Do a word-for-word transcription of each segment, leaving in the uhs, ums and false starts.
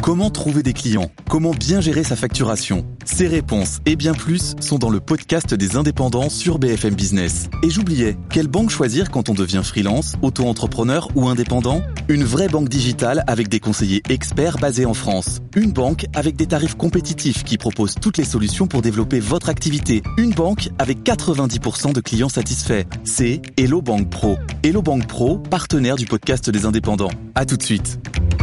Comment trouver des clients ? Comment bien gérer sa facturation ? Ces réponses et bien plus sont dans le podcast des indépendants sur B F M Business. Et j'oubliais, quelle banque choisir quand on devient freelance, auto-entrepreneur ou indépendant ? Une vraie banque digitale avec des conseillers experts basés en France. Une banque avec des tarifs compétitifs qui propose toutes les solutions pour développer votre activité. Une banque avec quatre-vingt-dix pour cent de clients satisfaits. C'est Hello Bank Pro. Hello Bank Pro, partenaire du podcast des indépendants. À tout de suite.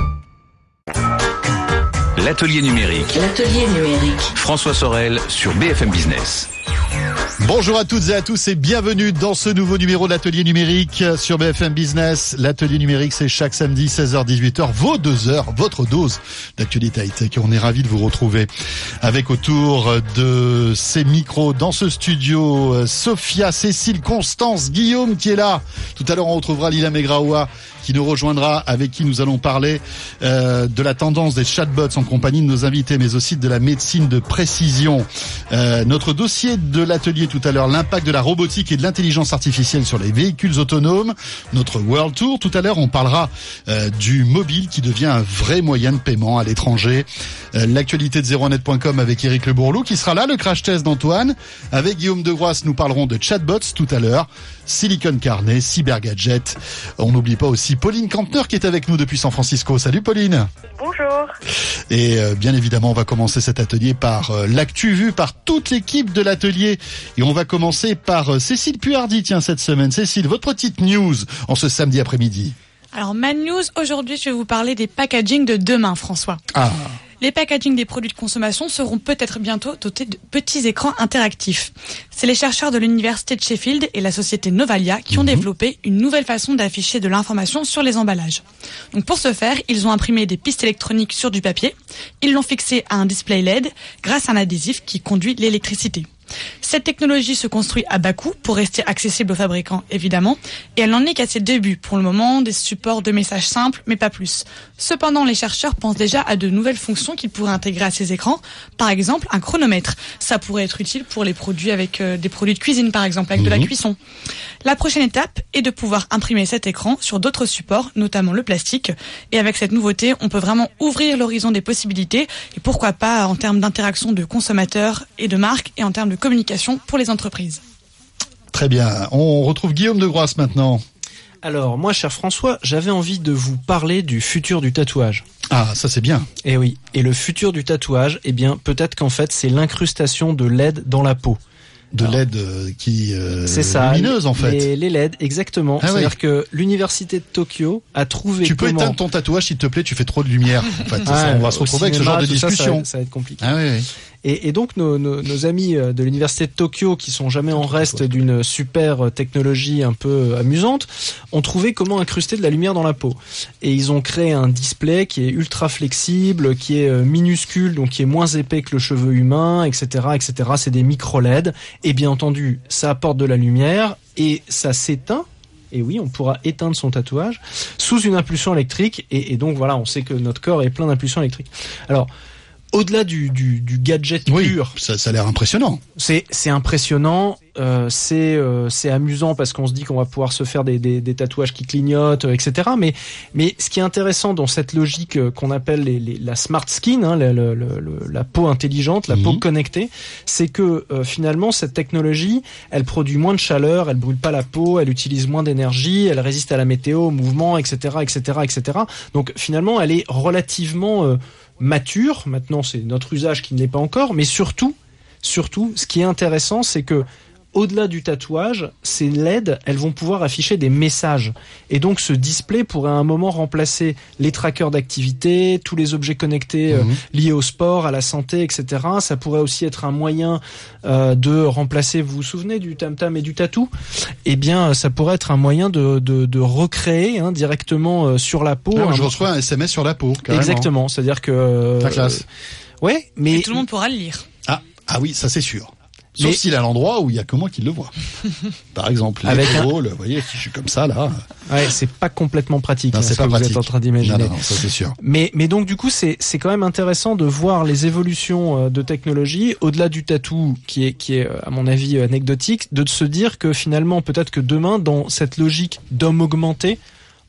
L'atelier numérique. L'atelier numérique. François Sorel sur B F M Business. Bonjour à toutes et à tous et bienvenue dans ce nouveau numéro de l'Atelier numérique sur B F M Business. L'Atelier numérique, c'est chaque samedi seize heures dix-huit heures, vos deux heures, votre dose d'actualité high-tech. On est ravis de vous retrouver avec autour de ces micros dans ce studio Sophia, Cécile, Constance, Guillaume qui est là. Tout à l'heure, on retrouvera Lila Megraoua qui nous rejoindra, avec qui nous allons parler euh, de la tendance des chatbots en compagnie de nos invités, mais aussi de la médecine de précision. Euh, notre dossier de l'atelier tout à l'heure, l'impact de la robotique et de l'intelligence artificielle sur les véhicules autonomes. Notre World Tour, tout à l'heure, on parlera euh, du mobile qui devient un vrai moyen de paiement à l'étranger. Euh, l'actualité de zéro net point com avec Eric Le Bourlou qui sera là, le crash test d'Antoine. Avec Guillaume Degroisse, nous parlerons de chatbots tout à l'heure. Silicon Carnet, cybergadget. On n'oublie pas aussi Pauline Kantner qui est avec nous depuis San Francisco. Salut Pauline. Bonjour. Et euh, bien évidemment, on va commencer cet atelier par euh, l'actu vue par toute l'équipe de l'atelier. Et on va commencer par euh, Cécile Puardi, tiens, cette semaine. Cécile, votre petite news en ce samedi après-midi. Alors, ma news, aujourd'hui, je vais vous parler des packaging de demain, François. Ah. Les packaging des produits de consommation seront peut-être bientôt dotés de petits écrans interactifs. C'est les chercheurs de l'université de Sheffield et la société Novalia qui ont mmh. développé une nouvelle façon d'afficher de l'information sur les emballages. Donc pour ce faire, ils ont imprimé des pistes électroniques sur du papier. Ils l'ont fixé à un display L E D grâce à un adhésif qui conduit l'électricité. Cette technologie se construit à bas coût pour rester accessible aux fabricants, évidemment, et elle n'en est qu'à ses débuts pour le moment, des supports de messages simples, mais pas plus. Cependant, les chercheurs pensent déjà à de nouvelles fonctions qu'ils pourraient intégrer à ces écrans, par exemple un chronomètre. Ça pourrait être utile pour les produits avec euh, des produits de cuisine, par exemple, avec mmh. de la cuisson. La prochaine étape est de pouvoir imprimer cet écran sur d'autres supports, notamment le plastique, et avec cette nouveauté, on peut vraiment ouvrir l'horizon des possibilités, et pourquoi pas en termes d'interaction de consommateurs et de marques, et en termes de communication pour les entreprises. Très bien. On retrouve Guillaume Degroisse maintenant. Alors, moi, cher François, j'avais envie de vous parler du futur du tatouage. Ah, ça c'est bien. Eh oui. Et le futur du tatouage, eh bien, peut-être qu'en fait, c'est l'incrustation de L E D dans la peau. De L E D euh, qui euh, c'est ça, lumineuse en fait. Les, les L E D, exactement. Ah C'est-à-dire oui. que l'université de Tokyo a trouvé. Tu peux comment... éteindre ton tatouage s'il te plaît, tu fais trop de lumière. En fait, ah, ça, on va se retrouver avec ce genre de discussion. Ça, ça, ça va être compliqué. Ah oui. oui. Et, et donc nos, nos, nos amis de l'université de Tokyo, qui sont jamais en reste d'une super technologie un peu amusante, ont trouvé comment incruster de la lumière dans la peau. Et ils ont créé un display qui est ultra flexible, qui est minuscule, donc qui est moins épais que le cheveu humain, et cetera, et cetera. C'est des micro L E D. Et bien entendu, ça apporte de la lumière et ça s'éteint. Et oui, on pourra éteindre son tatouage sous une impulsion électrique. Et, et donc voilà, on sait que notre corps est plein d'impulsions électriques. Alors, au-delà du, du, du gadget oui, pur, ça, ça a l'air impressionnant. C'est, c'est impressionnant, euh, c'est, euh, c'est amusant parce qu'on se dit qu'on va pouvoir se faire des, des, des tatouages qui clignotent, et cetera. Mais, mais ce qui est intéressant dans cette logique qu'on appelle les, les, la smart skin, hein, le, le, le, la peau intelligente, la mmh. peau connectée, c'est que euh, finalement cette technologie, elle produit moins de chaleur, elle brûle pas la peau, elle utilise moins d'énergie, elle résiste à la météo, au mouvement, et cetera, et cetera, et cetera. Donc finalement, elle est relativement euh, mature. Maintenant, c'est notre usage qui ne l'est pas encore, mais surtout, surtout, ce qui est intéressant, c'est que au-delà du tatouage, ces L E D, elles vont pouvoir afficher des messages. Et donc, ce display pourrait à un moment remplacer les trackers d'activité, tous les objets connectés mmh. euh, liés au sport, à la santé, et cetera. Ça pourrait aussi être un moyen euh, de remplacer, vous vous souvenez du tam-tam et du tatou ? Eh bien, ça pourrait être un moyen de, de, de recréer hein, directement euh, sur la peau. Ah, un... Je reçois un S M S sur la peau, carrément. Exactement, c'est-à-dire que... Euh, Ta classe. Euh, ouais, mais... Et tout le monde pourra le lire. Ah, ah oui, ça c'est sûr. Sauf mais... s'il a l'endroit où il y a que moi qui le vois. Par exemple, avec les un... vous voyez, si je suis comme ça, là. Ouais, c'est pas complètement pratique. Non, hein, c'est ce pas que pratique. Vous êtes en train d'imaginer. Non, non, ça c'est sûr. Mais, mais donc, du coup, c'est, c'est quand même intéressant de voir les évolutions de technologie, au-delà du tatou, qui est, qui est, à mon avis, anecdotique, de se dire que finalement, peut-être que demain, dans cette logique d'homme augmenté,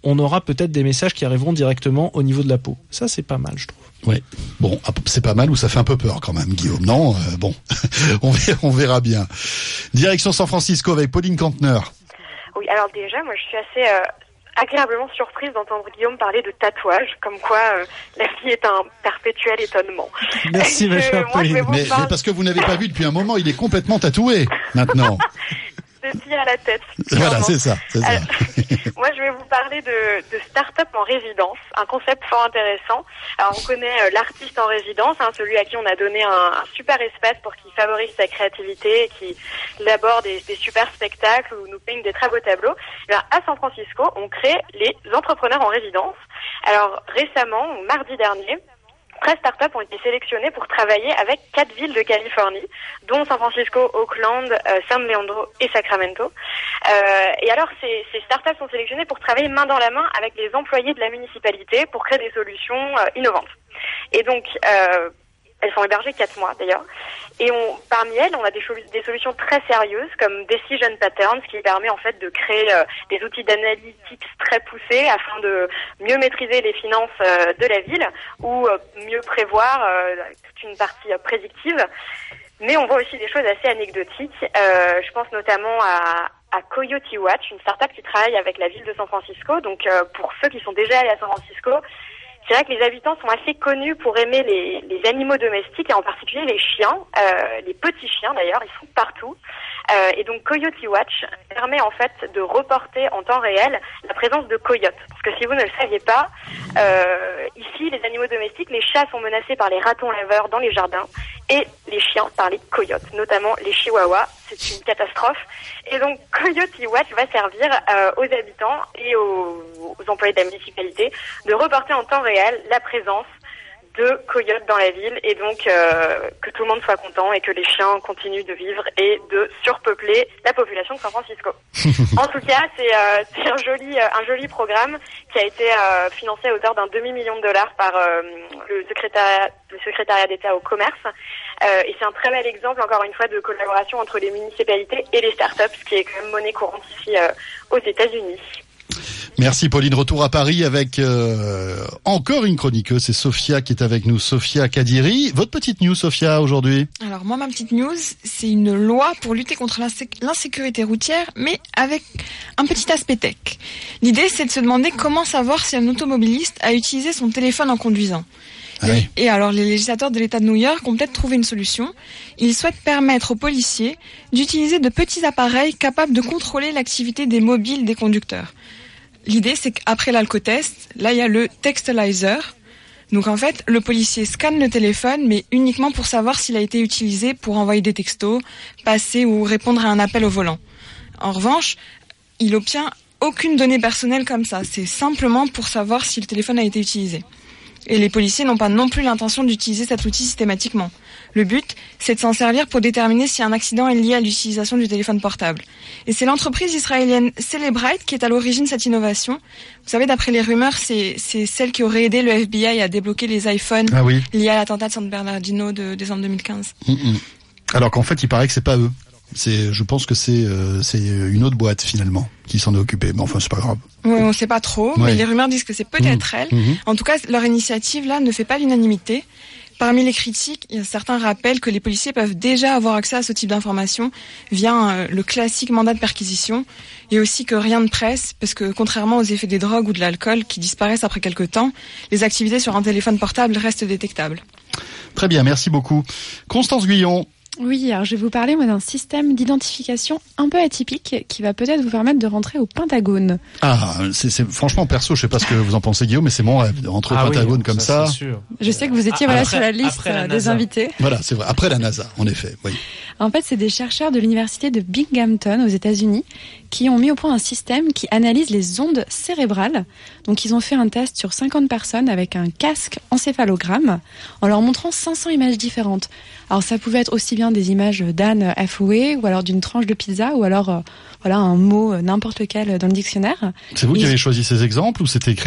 on aura peut-être des messages qui arriveront directement au niveau de la peau. Ça, c'est pas mal, je trouve. Ouais. Bon, c'est pas mal ou ça fait un peu peur quand même, Guillaume. Non, euh, bon, on verra, on verra bien. Direction San Francisco avec Pauline Kantner. Oui, alors déjà, moi, je suis assez euh, agréablement surprise d'entendre Guillaume parler de tatouage, comme quoi euh, la vie est un perpétuel étonnement. Merci, ma chère Pauline. Mais, mais parce que vous n'avez pas vu depuis un moment, il est complètement tatoué maintenant. De pied à la tête. Voilà, c'est ça. C'est ça. Alors, moi, je vais vous parler de, de start-up en résidence, un concept fort intéressant. Alors, on connaît euh, l'artiste en résidence, hein, celui à qui on a donné un, un super espace pour qu'il favorise sa créativité et qu'il élabore des, des super spectacles ou nous peigne des très beaux tableaux. Et bien, à San Francisco, on crée les entrepreneurs en résidence. Alors, récemment, mardi dernier, treize startups ont été sélectionnées pour travailler avec quatre villes de Californie, dont San Francisco, Oakland, euh, San Leandro et Sacramento. Euh, et alors, ces, ces startups sont sélectionnées pour travailler main dans la main avec les employés de la municipalité pour créer des solutions euh, innovantes. Et donc, euh, elles sont hébergées quatre mois d'ailleurs. Et on, parmi elles, on a des, des solutions très sérieuses comme Decision Patterns qui permet en fait de créer euh, des outils d'analytics très poussés afin de mieux maîtriser les finances euh, de la ville ou euh, mieux prévoir euh, toute une partie euh, prédictive. Mais on voit aussi des choses assez anecdotiques. Euh, je pense notamment à, à Coyote Watch, une startup qui travaille avec la ville de San Francisco. Donc euh, pour ceux qui sont déjà allés à San Francisco, c'est vrai que les habitants sont assez connus pour aimer les, les animaux domestiques et en particulier les chiens, euh, les petits chiens d'ailleurs, ils sont partout. Euh, et donc Coyote Watch permet en fait de reporter en temps réel la présence de coyotes. Parce que si vous ne le saviez pas, euh, ici les animaux domestiques, les chats sont menacés par les ratons laveurs dans les jardins et les chiens par les coyotes, notamment les chihuahuas. C'est une catastrophe. Et donc Coyote Watch va servir euh, aux habitants et aux, aux employés de la municipalité de reporter en temps réel la présence de coyotes dans la ville et donc euh, que tout le monde soit content et que les chiens continuent de vivre et de surpeupler la population de San Francisco. En tout cas, c'est, euh, c'est un joli euh, un joli programme qui a été euh, financé à hauteur d'un demi-million de dollars par euh, le secrétariat le secrétariat d'État au commerce. Euh, et c'est un très bel exemple, encore une fois, de collaboration entre les municipalités et les startups, ce qui est quand même monnaie courante ici euh, aux États-Unis. Merci Pauline, retour à Paris avec euh, encore une chroniqueuse, c'est Sophia qui est avec nous, Sophia Kadiri. Votre petite news, Sophia, aujourd'hui? Alors moi, ma petite news, c'est une loi pour lutter contre l'insé- l'insécurité routière, mais avec un petit aspect tech. L'idée, c'est de se demander comment savoir si un automobiliste a utilisé son téléphone en conduisant. Ah oui. Et alors, les législateurs de l'État de New York ont peut-être trouvé une solution. Ils souhaitent permettre aux policiers d'utiliser de petits appareils capables de contrôler l'activité des mobiles des conducteurs. L'idée, c'est qu'après l'alcotest, là, il y a le textualizer. Donc, en fait, le policier scanne le téléphone, mais uniquement pour savoir s'il a été utilisé pour envoyer des textos, passer ou répondre à un appel au volant. En revanche, il obtient aucune donnée personnelle comme ça. C'est simplement pour savoir si le téléphone a été utilisé. Et les policiers n'ont pas non plus l'intention d'utiliser cet outil systématiquement. Le but, c'est de s'en servir pour déterminer si un accident est lié à l'utilisation du téléphone portable. Et c'est l'entreprise israélienne Cellebrite qui est à l'origine de cette innovation. Vous savez, d'après les rumeurs, c'est, c'est celle qui aurait aidé le F B I à débloquer les iPhones ah oui. liés à l'attentat de San Bernardino de décembre deux mille quinze. Mmh. Alors qu'en fait, il paraît que c'est pas eux. C'est, je pense que c'est, euh, c'est une autre boîte finalement qui s'en est occupée. Mais enfin, c'est pas grave. Oui, on sait pas trop, ouais. mais les rumeurs disent que c'est peut-être mmh. elle. Mmh. En tout cas, leur initiative là ne fait pas l'unanimité. Parmi les critiques, il y a certains rappellent que les policiers peuvent déjà avoir accès à ce type d'informations via euh, le classique mandat de perquisition, et aussi que rien ne presse, parce que contrairement aux effets des drogues ou de l'alcool qui disparaissent après quelques temps, les activités sur un téléphone portable restent détectables. Très bien, merci beaucoup. Constance Guyon. Oui, alors je vais vous parler moi d'un système d'identification un peu atypique qui va peut-être vous permettre de rentrer au Pentagone. Ah, c'est, c'est franchement perso, je sais pas ce que vous en pensez Guillaume, mais c'est mon rêve de rentrer ah au Pentagone oui, comme ça. ça. C'est sûr. Je sais que vous étiez après, voilà sur la liste la des NASA. invités. Voilà, c'est vrai. Après la NASA, en effet, oui. En fait, c'est des chercheurs de l'université de Binghamton aux États-Unis qui ont mis au point un système qui analyse les ondes cérébrales. Donc, ils ont fait un test sur cinquante personnes avec un casque encéphalogramme en leur montrant cinq cents images différentes. Alors, ça pouvait être aussi bien des images d'Anne Hathaway ou alors d'une tranche de pizza ou alors euh, voilà un mot euh, n'importe lequel dans le dictionnaire. C'est vous Et qui avez choisi ces exemples ou c'est écrit?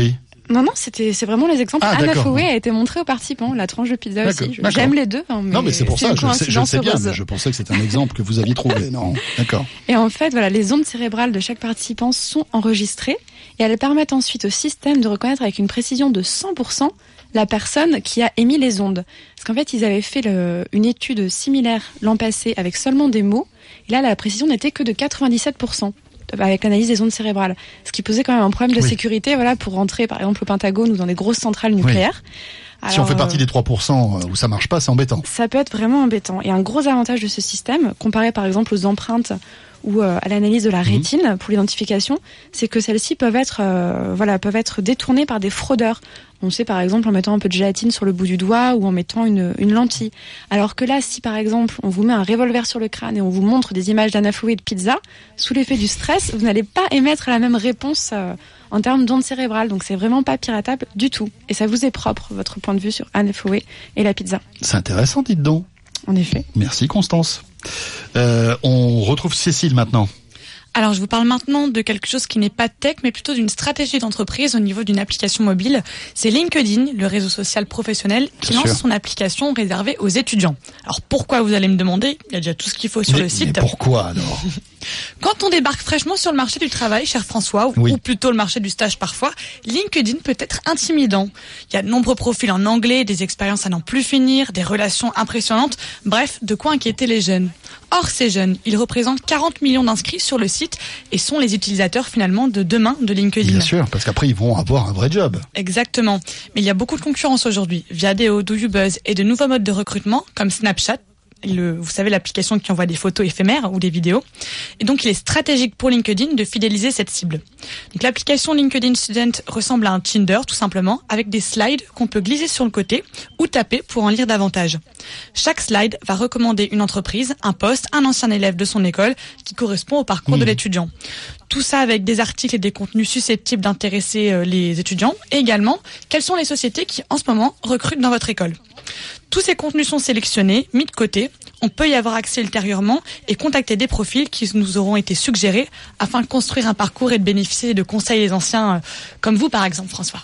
Non, non, c'était, c'est vraiment les exemples. Ah, Anna d'accord. Fowey a été montrée aux participants, la tranche de pizza D'accord, aussi. Je- d'accord. J'aime les deux. Hein, mais Non, mais c'est pour c'est ça, une je le sais, je le sais bien, coïncidence mais heureuse. je pensais que c'était un exemple que vous aviez trouvé. Non, d'accord. Et en fait, voilà, les ondes cérébrales de chaque participant sont enregistrées et elles permettent ensuite au système de reconnaître avec une précision de cent pour cent la personne qui a émis les ondes. Parce qu'en fait, ils avaient fait le, une étude similaire l'an passé avec seulement des mots. Et là, la précision n'était que de quatre-vingt-dix-sept pour cent avec l'analyse des ondes cérébrales. Ce qui posait quand même un problème de Oui. sécurité, voilà, pour rentrer par exemple au Pentagone ou dans des grosses centrales nucléaires. Si Alors, on fait partie euh, des trois pour cent où ça marche pas, c'est embêtant. ça peut être vraiment embêtant. Et un gros avantage de ce système, comparé par exemple aux empreintes ou euh, à l'analyse de la rétine pour l'identification, c'est que celles-ci peuvent être, euh, voilà, peuvent être détournées par des fraudeurs. On sait par exemple en mettant un peu de gélatine sur le bout du doigt ou en mettant une, une lentille. Alors que là, si par exemple on vous met un revolver sur le crâne et on vous montre des images d'Anna Fowey et de pizza, sous l'effet du stress, vous n'allez pas émettre la même réponse euh, en termes d'ondes cérébrales. Donc c'est vraiment pas piratable du tout. Et ça vous est propre, votre point de vue sur Anna Fowey et la pizza. C'est intéressant, dites donc. En effet. Merci Constance. Euh, on retrouve Cécile maintenant. Alors, je vous parle maintenant de quelque chose qui n'est pas tech, mais plutôt d'une stratégie d'entreprise au niveau d'une application mobile. C'est LinkedIn, le réseau social professionnel, qui Bien lance sûr. son application réservée aux étudiants. Alors, pourquoi, vous allez me demander? Il y a déjà tout ce qu'il faut sur mais, le site. mais pourquoi alors? Quand on débarque fraîchement sur le marché du travail, cher François, ou, Oui. ou plutôt le marché du stage parfois, LinkedIn peut être intimidant. Il y a de nombreux profils en anglais, des expériences à n'en plus finir, des relations impressionnantes, bref, de quoi inquiéter les jeunes. Or, ces jeunes, ils représentent quarante millions d'inscrits sur le site et sont les utilisateurs finalement de demain de LinkedIn. Bien sûr, parce qu'après ils vont avoir un vrai job. Exactement. Mais il y a beaucoup de concurrence aujourd'hui, via Deo, Do You Buzz et de nouveaux modes de recrutement comme Snapchat. Le, vous savez, l'application qui envoie des photos éphémères ou des vidéos. Et donc, il est stratégique pour LinkedIn de fidéliser cette cible. Donc, l'application LinkedIn Student ressemble à un Tinder, tout simplement, avec des slides qu'on peut glisser sur le côté ou taper pour en lire davantage. Chaque slide va recommander une entreprise, un poste, un ancien élève de son école qui correspond au parcours Mmh. de l'étudiant. Tout ça avec des articles et des contenus susceptibles d'intéresser euh, les étudiants. Et également, quelles sont les sociétés qui, en ce moment, recrutent dans votre école. Tous ces contenus sont sélectionnés, mis de côté. On peut y avoir accès ultérieurement et contacter des profils qui nous auront été suggérés afin de construire un parcours et de bénéficier de conseils des anciens, euh, comme vous par exemple, François.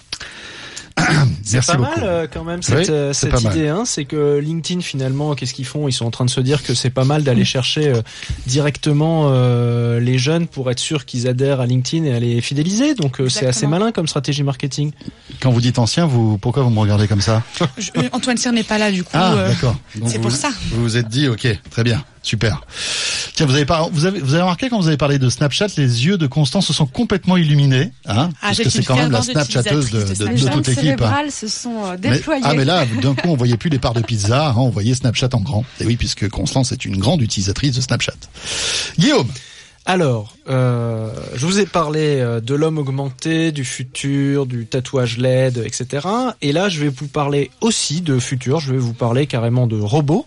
C'est Merci pas beaucoup. mal euh, quand même cette, Oui, euh, c'est cette pas mal. idée. Hein, c'est que LinkedIn finalement, qu'est-ce qu'ils font? Ils sont en train de se dire que c'est pas mal d'aller chercher euh, directement euh, les jeunes pour être sûr qu'ils adhèrent à LinkedIn et à les fidéliser. Donc euh, c'est assez Exactement. malin comme stratégie marketing. Quand vous dites ancien, vous pourquoi vous me regardez comme ça? Je- euh, Antoine Cyr n'est pas là du coup. Ah, euh, d'accord. Donc c'est vous- pour ça. Vous vous êtes dit, ok, très bien, super. Tiens, vous avez, par... vous avez, vous avez remarqué quand vous avez parlé de Snapchat, les yeux de Constance se sont complètement illuminés, hein, Ah, parce je que suis c'est quand même la fervente Snapchatteuse de, utilisatrice de de, Les de ondes toute l'équipe. hein. cérébrales se sont euh, Mais- déployées. ah mais là, d'un coup, on voyait plus les parts de pizza, hein, on voyait Snapchat en grand. Et oui, puisque Constance est une grande utilisatrice de Snapchat. Guillaume, Alors, euh, je vous ai parlé euh, de l'homme augmenté, du futur, du tatouage L E D, et cetera. Et là, je vais vous parler aussi de futur. Je vais vous parler carrément de robots.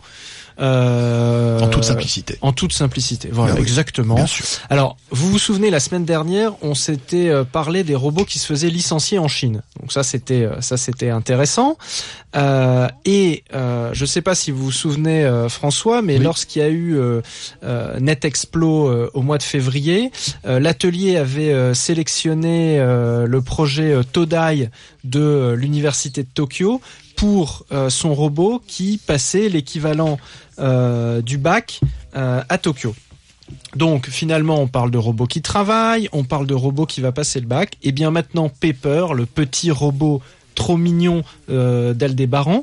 Euh, en toute simplicité. En toute simplicité, voilà, Ben oui, exactement. bien sûr. Alors, vous vous souvenez, la semaine dernière, on s'était euh, parlé des robots qui se faisaient licencier en Chine. Donc ça, c'était euh, ça, c'était intéressant. Euh, et euh, je sais pas si vous vous souvenez, euh, François, mais Oui. lorsqu'il y a eu euh, euh, NetExplo euh, au mois de février, euh, l'atelier avait euh, sélectionné euh, le projet euh, Todai de euh, l'université de Tokyo pour euh, son robot qui passait l'équivalent euh, du bac euh, à Tokyo. Donc finalement on parle de robot qui travaille, on parle de robot qui va passer le bac, et bien maintenant Pepper, le petit robot trop mignon euh, d'Aldébaran,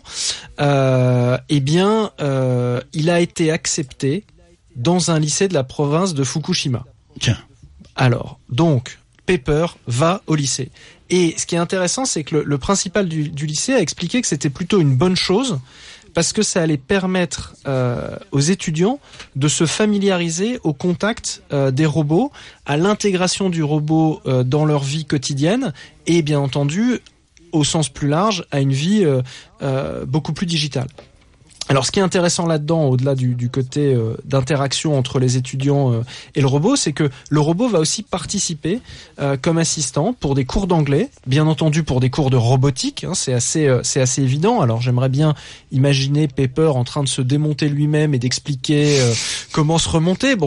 euh, eh bien euh, il a été accepté dans un lycée de la province de Fukushima. Tiens. Alors, donc, Pepper va au lycée. Et ce qui est intéressant, c'est que le, le principal du, du lycée a expliqué que c'était plutôt une bonne chose, parce que ça allait permettre euh, aux étudiants de se familiariser au contact euh, des robots, à l'intégration du robot euh, dans leur vie quotidienne, et bien entendu, au sens plus large, à une vie euh, euh, beaucoup plus digitale. Alors, ce qui est intéressant là-dedans, au-delà du, du côté euh, d'interaction entre les étudiants euh, et le robot, c'est que le robot va aussi participer euh, comme assistant pour des cours d'anglais, bien entendu pour des cours de robotique. Hein, c'est assez, euh, c'est assez évident. Alors, j'aimerais bien imaginer Pepper en train de se démonter lui-même et d'expliquer euh, comment se remonter. Bon, c'est un,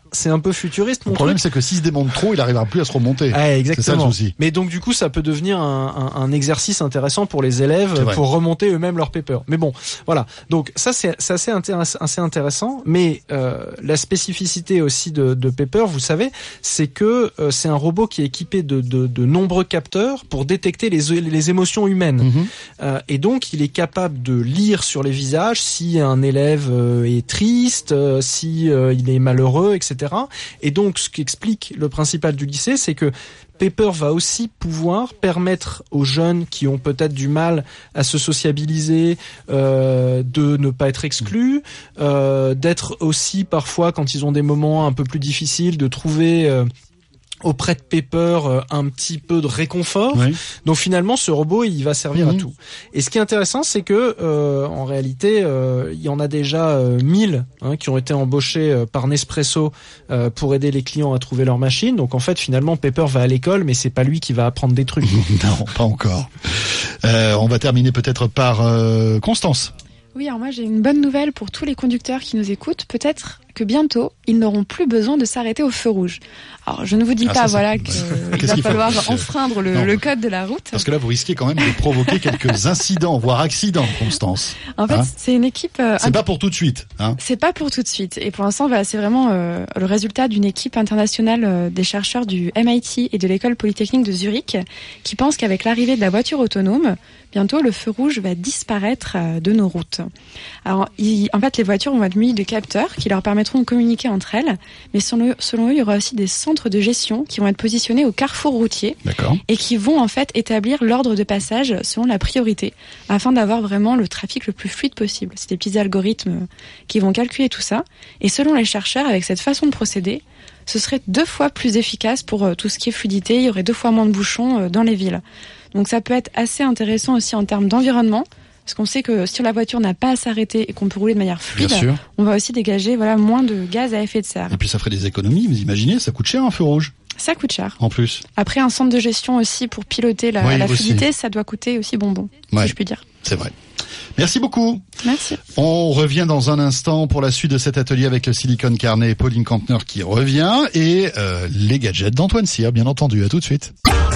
c'est un peu futuriste. Le problème, c'est que s'il se démonte trop, il n'arrivera plus à se remonter. Ah, exactement. C'est ça le souci. Mais donc, du coup, ça peut devenir un, un, un exercice intéressant pour les élèves pour remonter eux-mêmes leur paper. Mais bon, voilà. Donc, ça, c'est, c'est assez, intéress- assez intéressant. Mais euh, la spécificité aussi de, de Paper, vous savez, c'est que euh, c'est un robot qui est équipé de, de, de nombreux capteurs pour détecter les, les émotions humaines. Mm-hmm. Euh, et donc, il est capable de lire sur les visages si un élève euh, est triste, euh, si euh, il est malheureux, et cetera. Et donc, ce qu'explique le principal du lycée, c'est que Paper va aussi pouvoir permettre aux jeunes qui ont peut-être du mal à se sociabiliser, euh, de ne pas être exclus, euh, d'être aussi parfois, quand ils ont des moments un peu plus difficiles, de trouver euh, auprès de Paper un petit peu de réconfort. Oui. Donc finalement, ce robot, il va servir mmh. à tout. Et ce qui est intéressant, c'est que euh, en réalité, euh, il y en a déjà euh, mille hein, qui ont été embauchés euh, par Nespresso euh, pour aider les clients à trouver leur machine. Donc en fait, finalement, Paper va à l'école, mais c'est pas lui qui va apprendre des trucs. Non, pas encore. Euh, on va terminer peut-être par euh, Constance. Oui, alors moi j'ai une bonne nouvelle pour tous les conducteurs qui nous écoutent. Peut-être que bientôt, ils n'auront plus besoin de s'arrêter au feu rouge. Alors, je ne vous dis ah, pas, ça, voilà, qu'il va falloir faut... enfreindre le, le code de la route. Parce que là, vous risquez quand même de provoquer quelques incidents, voire accidents, Constance. En fait, hein c'est une équipe... Euh, c'est int... pas pour tout de suite. Hein c'est pas pour tout de suite. Et pour l'instant, voilà, c'est vraiment euh, le résultat d'une équipe internationale euh, des chercheurs du M I T et de l'école polytechnique de Zurich, qui pensent qu'avec l'arrivée de la voiture autonome, bientôt, le feu rouge va disparaître euh, de nos routes. Alors, il, en fait, les voitures vont être munies de capteurs qui leur permettront de communiquer entre elles, mais selon, selon eux, il y aura aussi des centres de gestion qui vont être positionnés au carrefour routier et qui vont en fait établir l'ordre de passage selon la priorité, afin d'avoir vraiment le trafic le plus fluide possible. C'est des petits algorithmes qui vont calculer tout ça, et selon les chercheurs, avec cette façon de procéder, ce serait deux fois plus efficace pour euh, tout ce qui est fluidité, il y aurait deux fois moins de bouchons euh, dans les villes. Donc ça peut être assez intéressant aussi en termes d'environnement, parce qu'on sait que si la voiture n'a pas à s'arrêter et qu'on peut rouler de manière fluide, on va aussi dégager voilà, moins de gaz à effet de serre. Et puis ça ferait des économies, vous imaginez, ça coûte cher un feu rouge. Ça coûte cher. En plus. Après, un centre de gestion aussi pour piloter la, oui, la fluidité, ça doit coûter aussi bonbon, ouais, si je puis dire. C'est vrai. Merci beaucoup. Merci. On revient dans un instant pour la suite de cet atelier avec le Silicon Carnet et Pauline Kantner qui revient et euh, les gadgets d'Antoine Cyr, bien entendu. À tout de suite.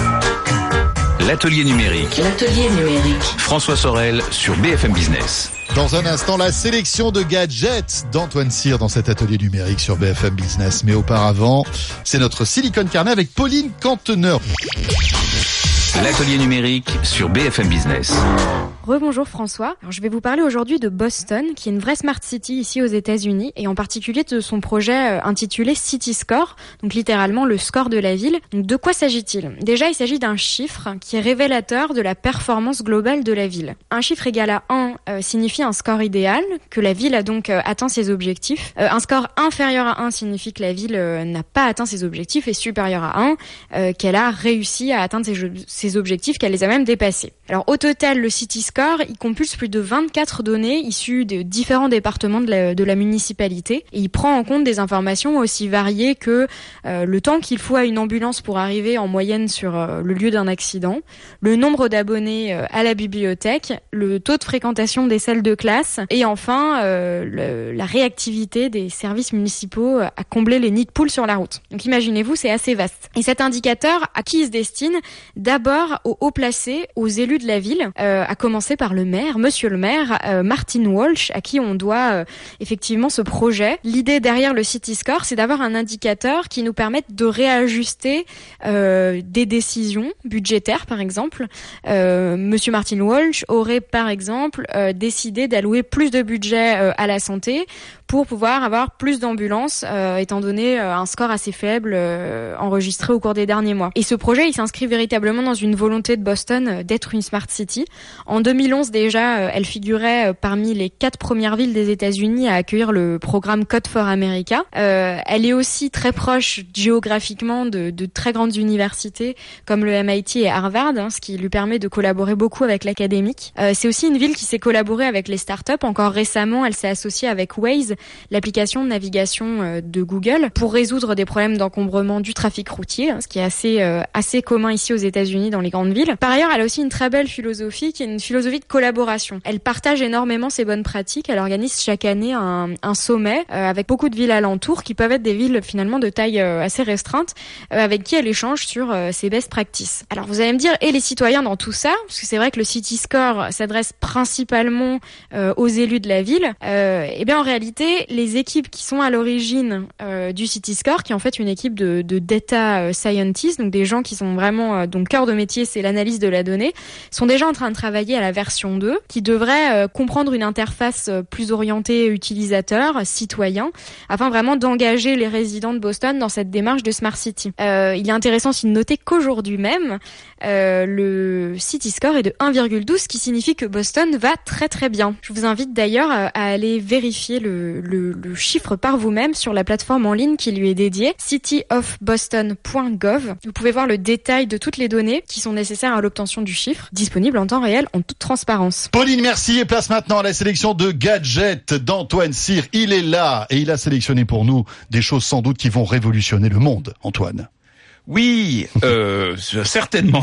L'atelier numérique. L'atelier numérique. François Sorel sur B F M Business. Dans un instant, la sélection de gadgets d'Antoine Cyr dans cet atelier numérique sur B F M Business. Mais auparavant, c'est notre Silicon Carnet avec Pauline Kantner. L'atelier numérique sur B F M Business. Rebonjour François. Alors, je vais vous parler aujourd'hui de Boston, qui est une vraie smart city ici aux États-Unis, et en particulier de son projet intitulé City Score, donc littéralement le score de la ville. Donc de quoi s'agit-il ? Déjà, il s'agit d'un chiffre qui est révélateur de la performance globale de la ville. Un chiffre égal à un euh, signifie un score idéal, que la ville a donc euh, atteint ses objectifs. Euh, un score inférieur à un signifie que la ville euh, n'a pas atteint ses objectifs, et supérieur à un, euh, qu'elle a réussi à atteindre ses, ses objectifs, qu'elle les a même dépassés. Alors au total, le City Score il compulse plus de vingt-quatre données issues de différents départements de la, de la municipalité, et il prend en compte des informations aussi variées que euh, le temps qu'il faut à une ambulance pour arriver en moyenne sur euh, le lieu d'un accident, le nombre d'abonnés euh, à la bibliothèque, le taux de fréquentation des salles de classe, et enfin euh, le, la réactivité des services municipaux à combler les nids de poules sur la route. Donc imaginez-vous, c'est assez vaste. Et cet indicateur, à qui il se destine ? D'abord aux hauts placés, aux élus de la ville, euh, à commencer par le maire, monsieur le maire, euh, Martin Walsh, à qui on doit euh, effectivement ce projet. L'idée derrière le City Score, c'est d'avoir un indicateur qui nous permette de réajuster euh, des décisions budgétaires, par exemple. Euh, monsieur Martin Walsh aurait, par exemple, euh, décidé d'allouer plus de budget euh, à la santé pour pouvoir avoir plus d'ambulances, euh, étant donné euh, un score assez faible euh, enregistré au cours des derniers mois. Et ce projet, il s'inscrit véritablement dans une volonté de Boston euh, d'être une smart city. En deux mille onze déjà, euh, elle figurait euh, parmi les quatre premières villes des États-Unis à accueillir le programme Code for America. Euh, elle est aussi très proche géographiquement de, de très grandes universités comme le M I T et Harvard, hein, ce qui lui permet de collaborer beaucoup avec l'académique. Euh, c'est aussi une ville qui s'est collaborée avec les startups. Encore récemment, elle s'est associée avec Waze, l'application de navigation de Google, pour résoudre des problèmes d'encombrement du trafic routier, ce qui est assez euh, assez commun ici aux États-Unis dans les grandes villes. Par ailleurs, elle a aussi une très belle philosophie, qui est une philosophie philosophie de collaboration. Elle partage énormément ses bonnes pratiques. Elle organise chaque année un, un sommet euh, avec beaucoup de villes alentours qui peuvent être des villes finalement de taille euh, assez restreinte, euh, avec qui elle échange sur euh, ses best practices. Alors vous allez me dire, et les citoyens dans tout ça, parce que c'est vrai que le City Score s'adresse principalement euh, aux élus de la ville. Euh, et bien en réalité, les équipes qui sont à l'origine euh, du City Score, qui est en fait une équipe de, de data scientists, donc des gens qui sont vraiment, euh, donc cœur de métier, c'est l'analyse de la donnée, sont déjà en train de travailler à la version deux, qui devrait euh, comprendre une interface euh, plus orientée utilisateur, citoyen, afin vraiment d'engager les résidents de Boston dans cette démarche de Smart City. Euh, il est intéressant aussi de noter qu'aujourd'hui même, euh, le City Score est de un virgule douze, ce qui signifie que Boston va très très bien. Je vous invite d'ailleurs à aller vérifier le, le, le chiffre par vous-même sur la plateforme en ligne qui lui est dédiée, city of boston point gov. Vous pouvez voir le détail de toutes les données qui sont nécessaires à l'obtention du chiffre, disponible en temps réel en toute transparence. Pauline, merci, et place maintenant à la sélection de gadgets d'Antoine Cyr. Il est là et il a sélectionné pour nous des choses sans doute qui vont révolutionner le monde. Antoine. Oui, euh, certainement.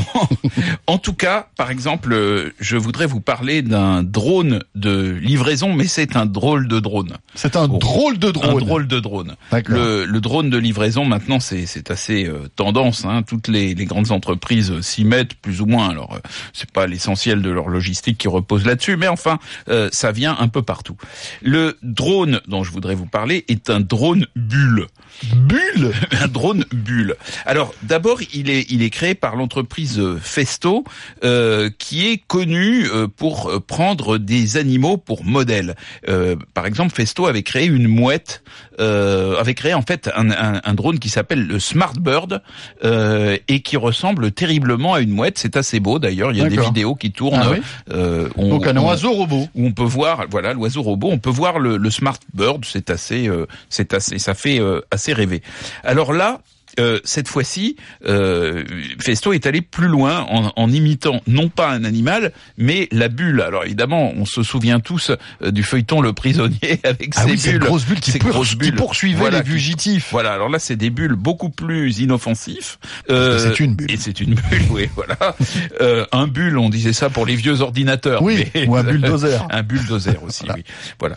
En tout cas, par exemple, je voudrais vous parler d'un drone de livraison, mais c'est un drôle de drone. C'est un oh, drôle de drone. Un drôle de drone. Le, le drone de livraison, maintenant, c'est, c'est assez euh, tendance. Hein. Toutes les, les grandes entreprises s'y mettent, plus ou moins. Alors, euh, c'est pas l'essentiel de leur logistique qui repose là-dessus, mais enfin, euh, ça vient un peu partout. Le drone dont je voudrais vous parler est un drone bulle. Bulle. Un drone bulle. Alors, d'abord, il est, il est créé par l'entreprise Festo, euh, qui est connue euh, pour prendre des animaux pour modèle. Euh, par exemple, Festo avait créé une mouette, euh, avait créé en fait un, un, un drone qui s'appelle le Smart Bird, euh, et qui ressemble terriblement à une mouette. C'est assez beau d'ailleurs. Il y a D'accord. des vidéos qui tournent. Ah, oui euh, on, Donc un on, oiseau robot. Où on peut voir, voilà, l'oiseau robot. On peut voir le, le Smart Bird. C'est assez, euh, c'est assez, ça fait euh, assez rêver. Alors là. Euh, cette fois-ci, euh, Festo est allé plus loin en, en imitant non pas un animal, mais la bulle. Alors évidemment, on se souvient tous euh, du feuilleton Le Prisonnier avec ah ces oui, bulles, ces grosses bulles qui, ces pour, grosses bulles. qui poursuivaient voilà, les fugitifs. Voilà. Alors là, c'est des bulles beaucoup plus inoffensifs. Euh, c'est une bulle. Et c'est une bulle, oui, voilà. Euh, un bulle, on disait ça pour les vieux ordinateurs. Oui. Mais, ou un bulldozer. Un bulldozer aussi, voilà. oui. Voilà.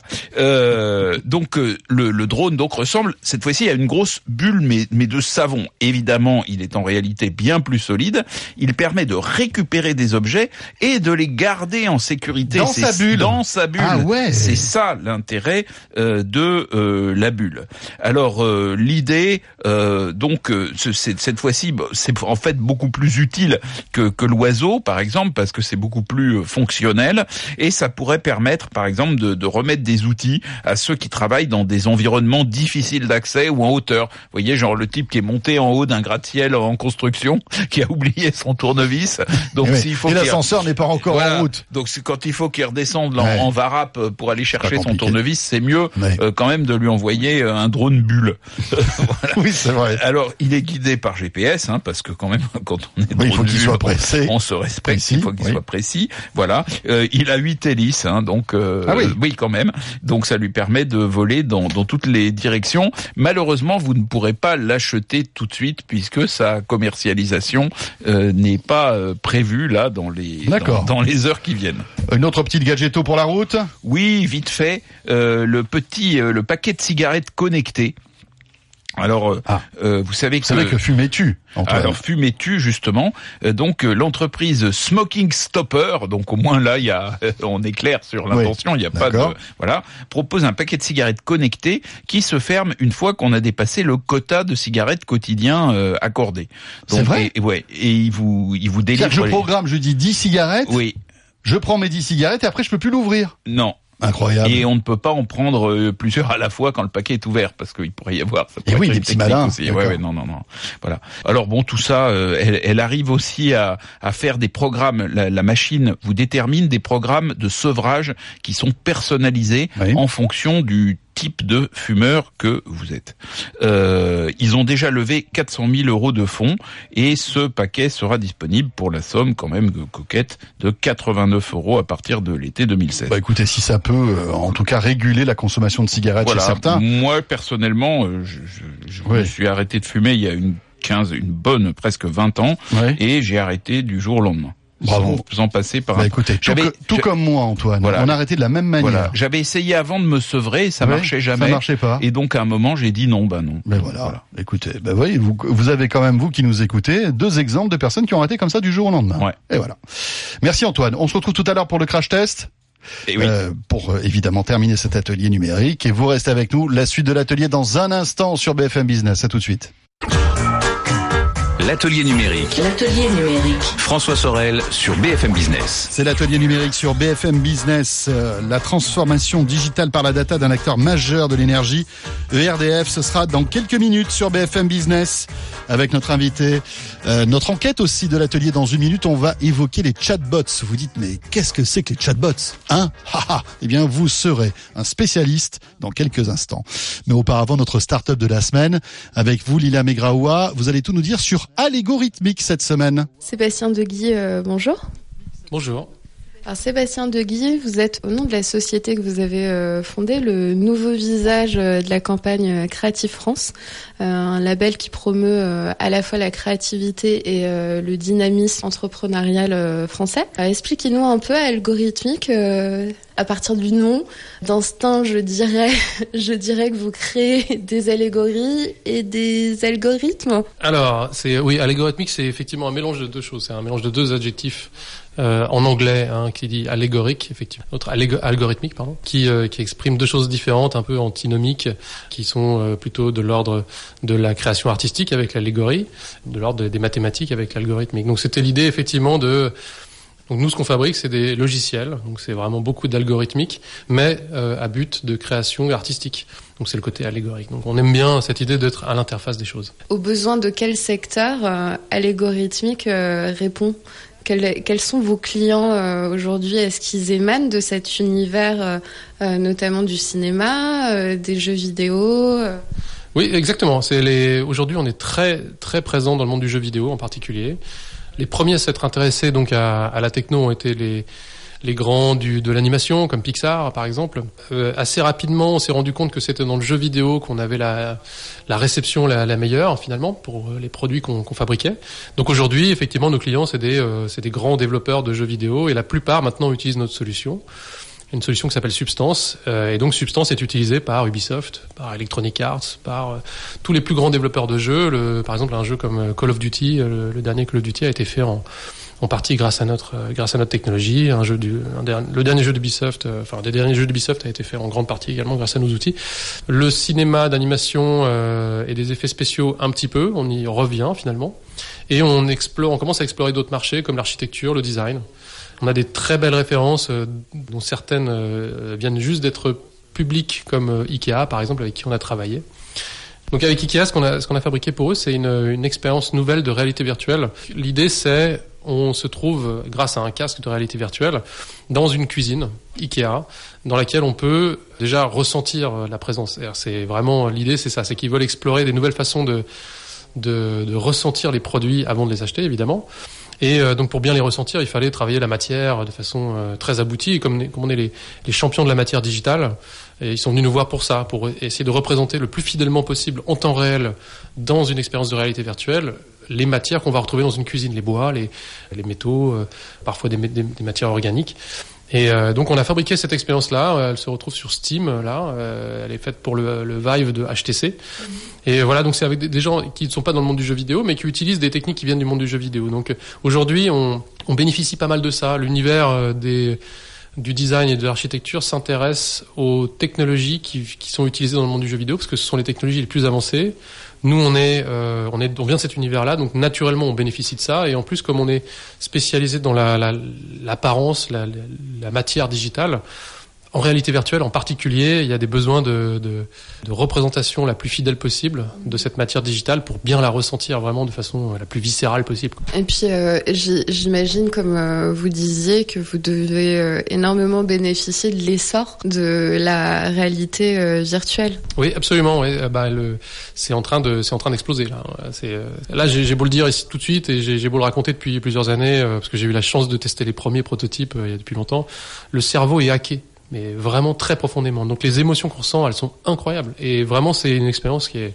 Euh, donc euh, le, le drone donc ressemble cette fois-ci à une grosse bulle, mais mais de savon, évidemment. Il est en réalité bien plus solide. Il permet de récupérer des objets et de les garder en sécurité. Dans C'est sa bulle. Dans sa bulle. Ah ouais. C'est ça l'intérêt euh, de euh, la bulle. Alors euh, l'idée, euh, donc, euh, c'est, cette fois-ci, c'est en fait beaucoup plus utile que, que l'oiseau, par exemple, parce que c'est beaucoup plus fonctionnel et ça pourrait permettre, par exemple, de, de remettre des outils à ceux qui travaillent dans des environnements difficiles d'accès ou en hauteur. Vous voyez, genre le type qui est monté en haut d'un gratte-ciel en construction, qui a oublié son tournevis. Donc, et, s'il faut et qu'il l'ascenseur n'est pas encore voilà. en route. Donc, c'est quand il faut qu'il redescende en, ouais. en varap pour aller chercher son tournevis, c'est mieux ouais. euh, quand même de lui envoyer un drone bulle. Voilà. Oui, c'est vrai. Alors, il est guidé par G P S, hein, parce que quand même, quand on est drone oui, il faut qu'il bulle, soit précis. On, on se respecte, précis, il faut qu'il oui. soit précis. Voilà. Euh, il a huit hélices, hein, donc euh, ah oui. oui, quand même. Donc, ça lui permet de voler dans, dans toutes les directions. Malheureusement, vous ne pourrez pas l'acheter tout de suite puisque sa commercialisation euh, n'est pas euh, prévue là dans les dans, dans les heures qui viennent. Une autre petite gadgeto pour la route ? Oui, vite fait, euh, le petit euh, le paquet de cigarettes connecté. Alors, euh, ah. euh, vous savez que... Vous savez que fumer tue, Antoine. Alors, fumer tue, justement. Euh, donc, euh, l'entreprise Smoking Stopper, donc au moins là, il y a, euh, on est clair sur l'intention, il oui. n'y a pas de... Voilà, propose un paquet de cigarettes connecté qui se ferme une fois qu'on a dépassé le quota de cigarettes quotidien euh, accordé. Donc, c'est vrai et, ouais, et il vous, il vous délivre... C'est-à-dire que je programme, je dis dix cigarettes, oui. je prends mes dix cigarettes et après je peux plus l'ouvrir. Non. Incroyable. Et on ne peut pas en prendre euh, plusieurs à la fois quand le paquet est ouvert, parce qu'il pourrait y avoir... Ça et oui, des petits malins. Aussi. Ouais, ouais, non, non, non. Voilà. Alors bon, tout ça, euh, elle, elle arrive aussi à, à faire des programmes. La, la machine vous détermine des programmes de sevrage qui sont personnalisés oui. en fonction du type de fumeur que vous êtes. Euh, ils ont déjà levé quatre cent mille euros de fonds et ce paquet sera disponible pour la somme quand même coquette de quatre-vingt-neuf euros à partir de l'été deux mille seize. Bah écoutez, si ça peut euh, en tout cas réguler la consommation de cigarettes voilà. chez certains. Moi personnellement, euh, je, je, je oui. me suis arrêté de fumer il y a une quinze, une bonne presque vingt ans ouais. et j'ai arrêté du jour au lendemain. Bravo. Sans passer par bah, un... écoutez, tout, que, tout comme moi, Antoine. Voilà. On a arrêté de la même manière. Voilà. J'avais essayé avant de me sevrer, ça ouais, marchait jamais. Ça marchait pas. Et donc, à un moment, j'ai dit non, bah non. Mais voilà. voilà. Écoutez, bah, vous voyez, vous, vous avez quand même, vous qui nous écoutez, deux exemples de personnes qui ont arrêté comme ça du jour au lendemain. Ouais. Et voilà. Merci Antoine. On se retrouve tout à l'heure pour le crash test. Et oui. euh, pour euh, évidemment terminer cet atelier numérique. Et vous restez avec nous. La suite de l'atelier dans un instant sur B F M Business. À tout de suite. L'atelier numérique. L'atelier numérique. François Sorel sur B F M Business. C'est l'atelier numérique sur B F M Business. Euh, la transformation digitale par la data d'un acteur majeur de l'énergie, E R D F. Ce sera dans quelques minutes sur B F M Business avec notre invité. Euh, notre enquête aussi de l'atelier dans une minute. On va évoquer les chatbots. Vous dites, mais qu'est-ce que c'est que les chatbots, hein? Haha. Eh bien, vous serez un spécialiste dans quelques instants. Mais auparavant, notre start-up de la semaine. Avec vous, Lila Megraoua. Vous allez tout nous dire sur Allégorithmique cette semaine. Sébastien Deguy, euh, bonjour. Bonjour. Alors Sébastien Deguy, vous êtes au nom de la société que vous avez euh, fondée, le nouveau visage euh, de la campagne Creative France, euh, un label qui promeut euh, à la fois la créativité et euh, le dynamisme entrepreneurial euh, français. Alors, expliquez-nous un peu Allégorithmique, euh, à partir du nom. D'instinct, je dirais, je dirais que vous créez des allégories et des algorithmes. Alors, c'est oui, allégorithmique, c'est effectivement un mélange de deux choses. C'est un mélange de deux adjectifs. Euh, en anglais, hein, qui dit allégorique, effectivement, autre allég- algorithmique, pardon, qui euh, qui exprime deux choses différentes, un peu antinomiques, qui sont euh, plutôt de l'ordre de la création artistique avec l'allégorie, de l'ordre des mathématiques avec l'algorithmique. Donc c'était l'idée effectivement de donc nous ce qu'on fabrique c'est des logiciels, donc c'est vraiment beaucoup d'algorithmique, mais euh, à but de création artistique. Donc c'est le côté allégorique. Donc on aime bien cette idée d'être à l'interface des choses. Aux besoins de quel secteur euh, allégorithmique euh, répond? Quels, quels sont vos clients euh, aujourd'hui? Est-ce qu'ils émanent de cet univers, euh, euh, notamment du cinéma, euh, des jeux vidéo euh... Oui, exactement. C'est les... Aujourd'hui, on est très très présent dans le monde du jeu vidéo en particulier. Les premiers à s'être intéressés donc à, à la techno ont été les les grands du, de l'animation, comme Pixar par exemple. Euh, assez rapidement, on s'est rendu compte que c'était dans le jeu vidéo qu'on avait la, la réception la, la meilleure finalement pour les produits qu'on, qu'on fabriquait. Donc aujourd'hui, effectivement, nos clients, c'est des, euh, c'est des grands développeurs de jeux vidéo et la plupart maintenant utilisent notre solution. Une solution qui s'appelle Substance. Euh, et donc Substance est utilisée par Ubisoft, par Electronic Arts, par euh, tous les plus grands développeurs de jeux. Le, par exemple, un jeu comme Call of Duty, le, le dernier Call of Duty a été fait en en partie grâce à notre euh, grâce à notre technologie. Un jeu du un der, le dernier jeu d'Ubisoft, euh, enfin des derniers jeux d'Ubisoft a été fait en grande partie également grâce à nos outils. Le cinéma d'animation euh, et des effets spéciaux un petit peu, on y revient finalement. Et on explore, on commence à explorer d'autres marchés comme l'architecture, le design. On a des très belles références euh, dont certaines euh, viennent juste d'être publiques comme euh, Ikea par exemple avec qui on a travaillé. Donc avec Ikea, ce qu'on a ce qu'on a fabriqué pour eux, c'est une une expérience nouvelle de réalité virtuelle. L'idée c'est on se trouve, grâce à un casque de réalité virtuelle, dans une cuisine Ikea, dans laquelle on peut déjà ressentir la présence. C'est vraiment l'idée, c'est ça, c'est qu'ils veulent explorer des nouvelles façons de, de, de ressentir les produits avant de les acheter, évidemment. Et euh, donc pour bien les ressentir, il fallait travailler la matière de façon euh, très aboutie. Et comme, comme on est les, les champions de la matière digitale, et ils sont venus nous voir pour ça, pour essayer de représenter le plus fidèlement possible en temps réel dans une expérience de réalité virtuelle les matières qu'on va retrouver dans une cuisine, les bois, les, les métaux, euh, parfois des, des, des matières organiques. Et euh, donc on a fabriqué cette expérience-là, elle se retrouve sur Steam, là, euh, elle est faite pour le, le Vive de H T C. Et voilà, donc c'est avec des, des gens qui ne sont pas dans le monde du jeu vidéo, mais qui utilisent des techniques qui viennent du monde du jeu vidéo. Donc euh, aujourd'hui, on, on bénéficie pas mal de ça. L'univers euh, des... du design et de l'architecture s'intéresse aux technologies qui, qui sont utilisées dans le monde du jeu vidéo, parce que ce sont les technologies les plus avancées. Nous, on est, euh, on est, on vient de cet univers-là, donc naturellement, on bénéficie de ça. Et en plus, comme on est spécialisé dans la, la, l'apparence, la, la, la matière digitale, en réalité virtuelle en particulier, il y a des besoins de, de, de représentation la plus fidèle possible de cette matière digitale pour bien la ressentir vraiment de façon la plus viscérale possible. Et puis euh, j'imagine, comme euh, vous disiez, que vous devez euh, énormément bénéficier de l'essor de la réalité euh, virtuelle. Oui, absolument. Oui. Bah, le, c'est en train de, c'est en train d'exploser là. C'est, euh, là, j'ai, j'ai beau le dire ici tout de suite et j'ai, j'ai beau le raconter depuis plusieurs années euh, parce que j'ai eu la chance de tester les premiers prototypes euh, il y a depuis longtemps. Le cerveau est hacké, mais vraiment très profondément. Donc les émotions qu'on ressent, elles sont incroyables. Et vraiment, c'est une expérience qui est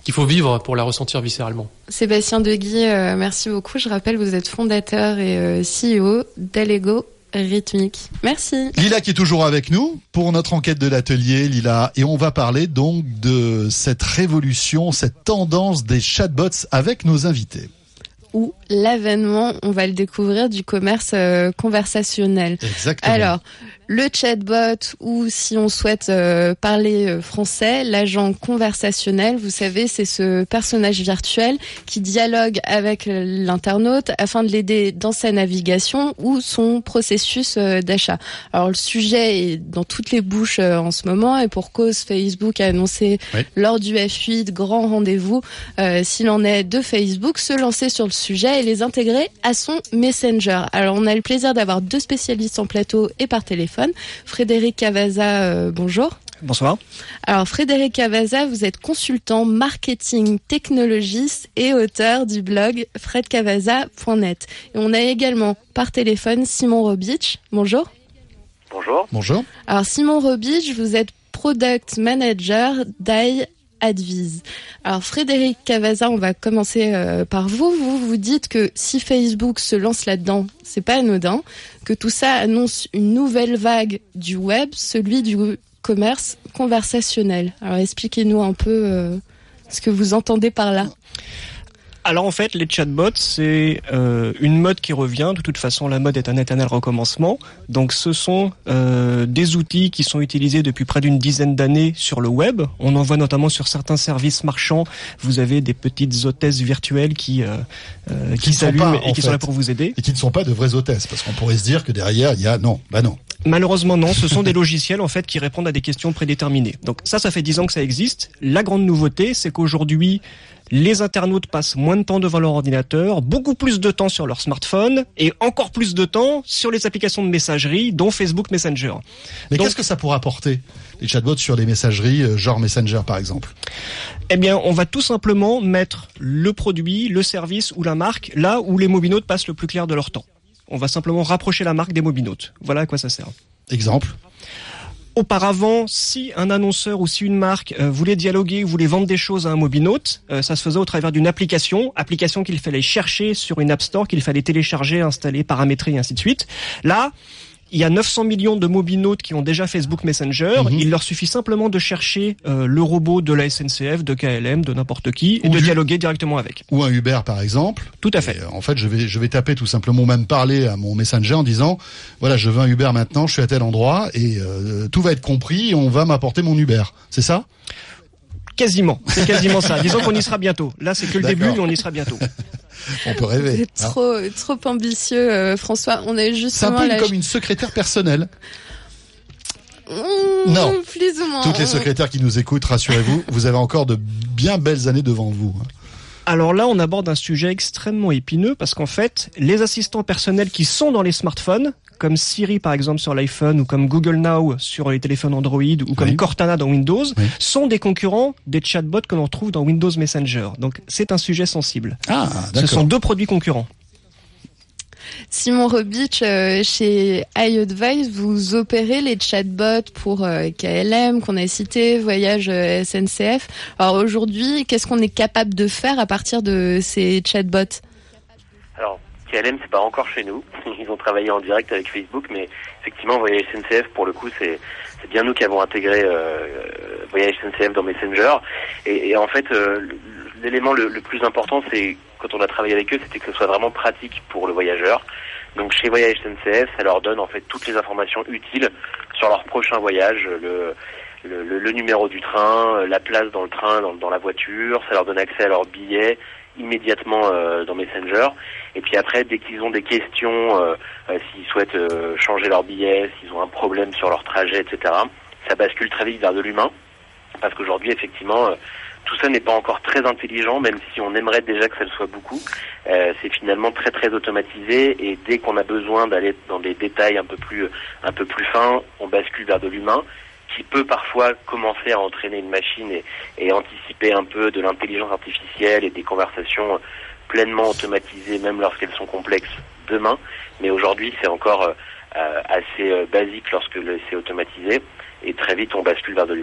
qu'il faut vivre pour la ressentir viscéralement. Sébastien Deguy, euh, merci beaucoup. Je rappelle, vous êtes fondateur et euh, C E O d'Allego Rythmique. Merci. Lila qui est toujours avec nous pour notre enquête de l'atelier, Lila. Et on va parler donc de cette révolution, cette tendance des chatbots avec nos invités. Ou l'avènement, on va le découvrir, du commerce euh, conversationnel. Exactement. Alors, le chatbot, ou si on souhaite euh, parler euh, français, l'agent conversationnel, vous savez, c'est ce personnage virtuel qui dialogue avec l'internaute afin de l'aider dans sa navigation ou son processus euh, d'achat. Alors, le sujet est dans toutes les bouches euh, en ce moment, et pour cause, Facebook a annoncé oui. lors du F huit, grand rendez-vous, euh, s'il en est de Facebook, se lancer sur le sujet et les intégrer à son Messenger. Alors, on a le plaisir d'avoir deux spécialistes en plateau et par téléphone. Frédéric Cavazza, euh, bonjour. Bonsoir. Alors, Frédéric Cavazza, vous êtes consultant marketing technologiste et auteur du blog fred cavazza point net. Et on a également par téléphone Simon Robitsch. Bonjour. Bonjour. Bonjour. Alors, Simon Robitsch, vous êtes product manager d'I Advise. Alors Frédéric Cavazza, on va commencer euh, par vous. Vous vous dites que si Facebook se lance là-dedans, c'est pas anodin, que tout ça annonce une nouvelle vague du web, celui du commerce conversationnel. Alors expliquez-nous un peu euh, ce que vous entendez par là. Alors en fait, les chatbots, c'est euh, une mode qui revient. De toute façon, la mode est un éternel recommencement. Donc ce sont euh, des outils qui sont utilisés depuis près d'une dizaine d'années sur le web. On en voit notamment sur certains services marchands. Vous avez des petites hôtesses virtuelles qui euh, euh, qui, qui s'allument et qui fait. sont là pour vous aider. Et qui ne sont pas de vraies hôtesses, parce qu'on pourrait se dire que derrière, il y a... Non, bah non. Malheureusement non, ce sont des logiciels en fait qui répondent à des questions prédéterminées. Donc ça, ça fait dix ans que ça existe. La grande nouveauté, c'est qu'aujourd'hui, les internautes passent moins de temps devant leur ordinateur, beaucoup plus de temps sur leur smartphone et encore plus de temps sur les applications de messagerie, dont Facebook Messenger. Mais Donc, qu'est-ce que ça pourrait apporter, les chatbots sur les messageries, genre Messenger par exemple ? Eh bien, on va tout simplement mettre le produit, le service ou la marque là où les mobinautes passent le plus clair de leur temps. On va simplement rapprocher la marque des mobinautes. Voilà à quoi ça sert. Exemple ? Auparavant, si un annonceur ou si une marque euh, voulait dialoguer ou voulait vendre des choses à un mobinaute, euh, ça se faisait au travers d'une application, application qu'il fallait chercher sur une App Store, qu'il fallait télécharger, installer, paramétrer et ainsi de suite. Là, il y a neuf cents millions de mobinautes qui ont déjà Facebook Messenger. Mm-hmm. Il leur suffit simplement de chercher euh, le robot de la S N C F, de K L M, de n'importe qui, et ou de du... dialoguer directement avec. Ou un Uber, par exemple. Tout à fait. Et, euh, en fait, je vais, je vais taper tout simplement, même parler à mon Messenger en disant, voilà, je veux un Uber maintenant, je suis à tel endroit, et euh, tout va être compris, et on va m'apporter mon Uber. C'est ça ? Quasiment. C'est quasiment ça. Disons qu'on y sera bientôt. Là, c'est que le D'accord. début, mais on y sera bientôt. On peut rêver. Vous êtes hein. trop, trop ambitieux, euh, François. On est justement. C'est un peu là, comme une secrétaire personnelle. Mmh, non. Plus ou moins. Toutes les secrétaires qui nous écoutent, rassurez-vous, vous avez encore de bien belles années devant vous. Alors là, on aborde un sujet extrêmement épineux parce qu'en fait, les assistants personnels qui sont dans les smartphones, comme Siri par exemple sur l'iPhone ou comme Google Now sur les téléphones Android ou comme oui. Cortana dans Windows, oui. sont des concurrents des chatbots que l'on trouve dans Windows Messenger. Donc c'est un sujet sensible. Ah, Ce sont deux produits concurrents. Simon Robitsch, euh, chez iAdvise, vous opérez les chatbots pour euh, K L M qu'on a cité, Voyage euh, S N C F. Alors aujourd'hui, qu'est-ce qu'on est capable de faire à partir de ces chatbots ? Alors K L M, c'est pas encore chez nous. Ils ont travaillé en direct avec Facebook, mais effectivement, Voyage S N C F, pour le coup, c'est c'est bien nous qui avons intégré euh, Voyage S N C F dans Messenger. Et, et en fait, euh, l'élément le, le plus important, c'est quand on a travaillé avec eux, c'était que ce soit vraiment pratique pour le voyageur. Donc chez Voyage S N C F, ça leur donne en fait toutes les informations utiles sur leur prochain voyage, le, le, le, le numéro du train, la place dans le train, dans, dans la voiture. Ça leur donne accès à leurs billets immédiatement euh, dans Messenger. Et puis après, dès qu'ils ont des questions, euh, euh, s'ils souhaitent euh, changer leur billet, s'ils ont un problème sur leur trajet, et cetera, ça bascule très vite vers de l'humain. Parce qu'aujourd'hui, effectivement, euh, tout ça n'est pas encore très intelligent, même si on aimerait déjà que ça le soit beaucoup. Euh, c'est finalement très très automatisé, et dès qu'on a besoin d'aller dans des détails un peu plus un peu plus fins, on bascule vers de l'humain, qui peut parfois commencer à entraîner une machine et, et anticiper un peu de l'intelligence artificielle et des conversations pleinement automatisées, même lorsqu'elles sont complexes demain. Mais aujourd'hui, c'est encore euh, assez euh, basique lorsque le, c'est automatisé, et très vite on bascule vers de l'humain.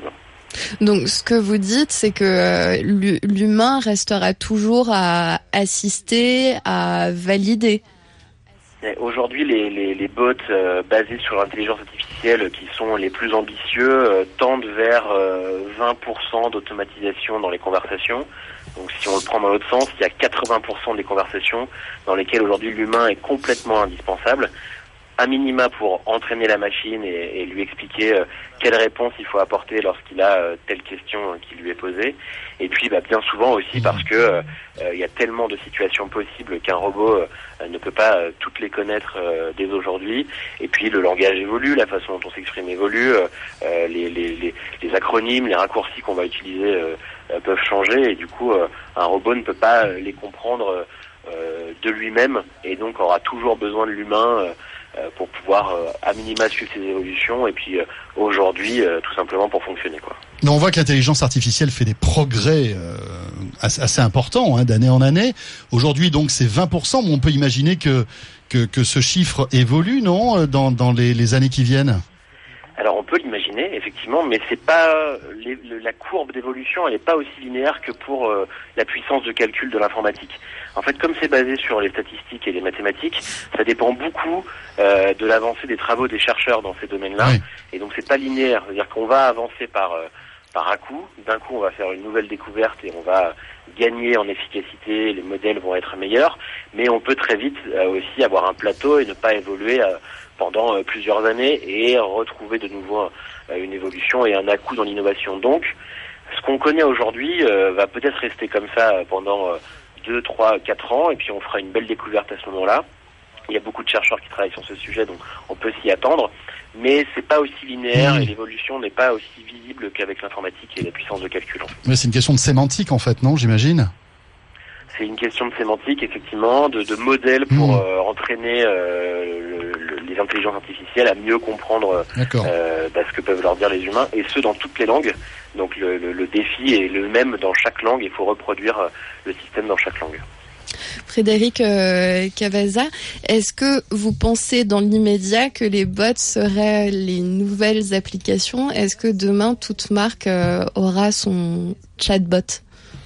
Donc, ce que vous dites, c'est que euh, l'humain restera toujours à assister, à valider. Aujourd'hui, les, les, les bots euh, basés sur l'intelligence artificielle qui sont les plus ambitieux euh, tendent vers euh, vingt pour cent d'automatisation dans les conversations. Donc si on le prend dans l'autre sens, il y a quatre-vingts pour cent des conversations dans lesquelles aujourd'hui l'humain est complètement indispensable, à minima pour entraîner la machine et, et lui expliquer euh, quelle réponse il faut apporter lorsqu'il a euh, telle question euh, qui lui est posée. Et puis bah, bien souvent aussi parce que euh, euh, il y a tellement de situations possibles qu'un robot euh, ne peut pas euh, toutes les connaître euh, dès aujourd'hui. Et puis le langage évolue, la façon dont on s'exprime évolue, euh, les, les, les, les acronymes, les raccourcis qu'on va utiliser euh, euh, peuvent changer et du coup euh, un robot ne peut pas euh, les comprendre euh, de lui-même et donc aura toujours besoin de l'humain euh, pour pouvoir euh, à minima suivre ces évolutions et puis euh, aujourd'hui euh, tout simplement pour fonctionner quoi. Mais on voit que l'intelligence artificielle fait des progrès euh, assez, assez importants hein, d'année en année. Aujourd'hui donc c'est vingt pour cent, mais on peut imaginer que que, que ce chiffre évolue non dans, dans les, les années qui viennent. Alors on peut l'imaginer effectivement, mais c'est pas les, le, la courbe d'évolution, elle n'est pas aussi linéaire que pour euh, la puissance de calcul de l'informatique. En fait, comme c'est basé sur les statistiques et les mathématiques, ça dépend beaucoup euh, de l'avancée des travaux des chercheurs dans ces domaines-là, oui. Et donc c'est pas linéaire, c'est-à-dire qu'on va avancer par euh, par à coup. D'un coup, on va faire une nouvelle découverte et on va gagner en efficacité, les modèles vont être meilleurs, mais on peut très vite euh, aussi avoir un plateau et ne pas évoluer euh, pendant euh, plusieurs années et retrouver de nouveau euh, une évolution et un à-coup dans l'innovation. Donc, ce qu'on connaît aujourd'hui euh, va peut-être rester comme ça pendant euh, deux, trois, quatre ans et puis on fera une belle découverte à ce moment-là. Il y a beaucoup de chercheurs qui travaillent sur ce sujet, donc on peut s'y attendre. Mais c'est pas aussi linéaire mmh. et l'évolution n'est pas aussi visible qu'avec l'informatique et la puissance de calcul. Mais c'est une question de sémantique en fait, non, j'imagine ? C'est une question de sémantique, effectivement, de, de modèles pour mmh. euh, entraîner euh, le, le, les intelligences artificielles à mieux comprendre euh, bah, ce que peuvent leur dire les humains, et ce dans toutes les langues. Donc le, le, le défi est le même dans chaque langue, il faut reproduire euh, le système dans chaque langue. Frédéric euh, Cavazza, est-ce que vous pensez dans l'immédiat que les bots seraient les nouvelles applications ? Est-ce que demain, toute marque euh, aura son chatbot ?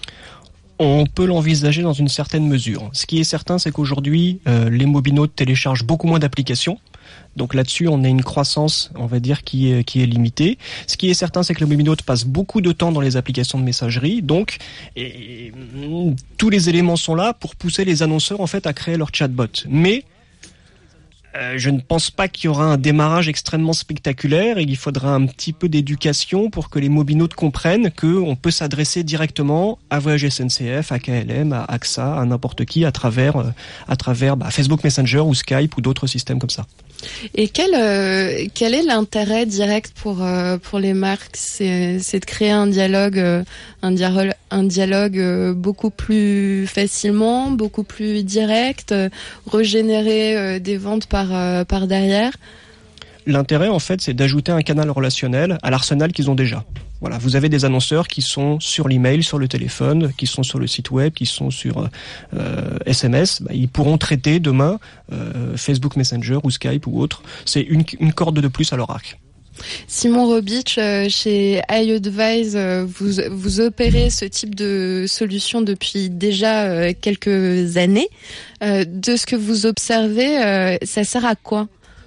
On peut l'envisager dans une certaine mesure. Ce qui est certain, c'est qu'aujourd'hui, euh, les mobinautes téléchargent beaucoup moins d'applications. Donc là-dessus, on a une croissance, on va dire, qui est, qui est limitée. Ce qui est certain, c'est que le mobinaute passe beaucoup de temps dans les applications de messagerie. Donc, et, et, tous les éléments sont là pour pousser les annonceurs, en fait, à créer leur chatbot. Mais euh, je ne pense pas qu'il y aura un démarrage extrêmement spectaculaire. Il faudra un petit peu d'éducation pour que les mobinautes comprennent qu'on peut s'adresser directement à Voyage S N C F, à K L M, à A X A, à n'importe qui, à travers, euh, à travers bah, Facebook Messenger ou Skype ou d'autres systèmes comme ça. Et quel euh, quel est l'intérêt direct pour euh, pour les marques ? C'est c'est de créer un dialogue euh, un dialogue un dialogue euh, beaucoup plus facilement, beaucoup plus direct, euh, régénérer euh, des ventes par euh, par derrière. L'intérêt, en fait, c'est d'ajouter un canal relationnel à l'arsenal qu'ils ont déjà. Voilà, vous avez des annonceurs qui sont sur l'email, sur le téléphone, qui sont sur le site web, qui sont sur euh, S M S. Bah, ils pourront traiter demain euh, Facebook Messenger ou Skype ou autre. C'est une, une corde de plus à leur arc. Simon Robitch, euh, chez iAdvise, euh, vous, vous opérez ce type de solution depuis déjà euh, quelques années. Euh, de ce que vous observez, euh, ça sert à quoi ?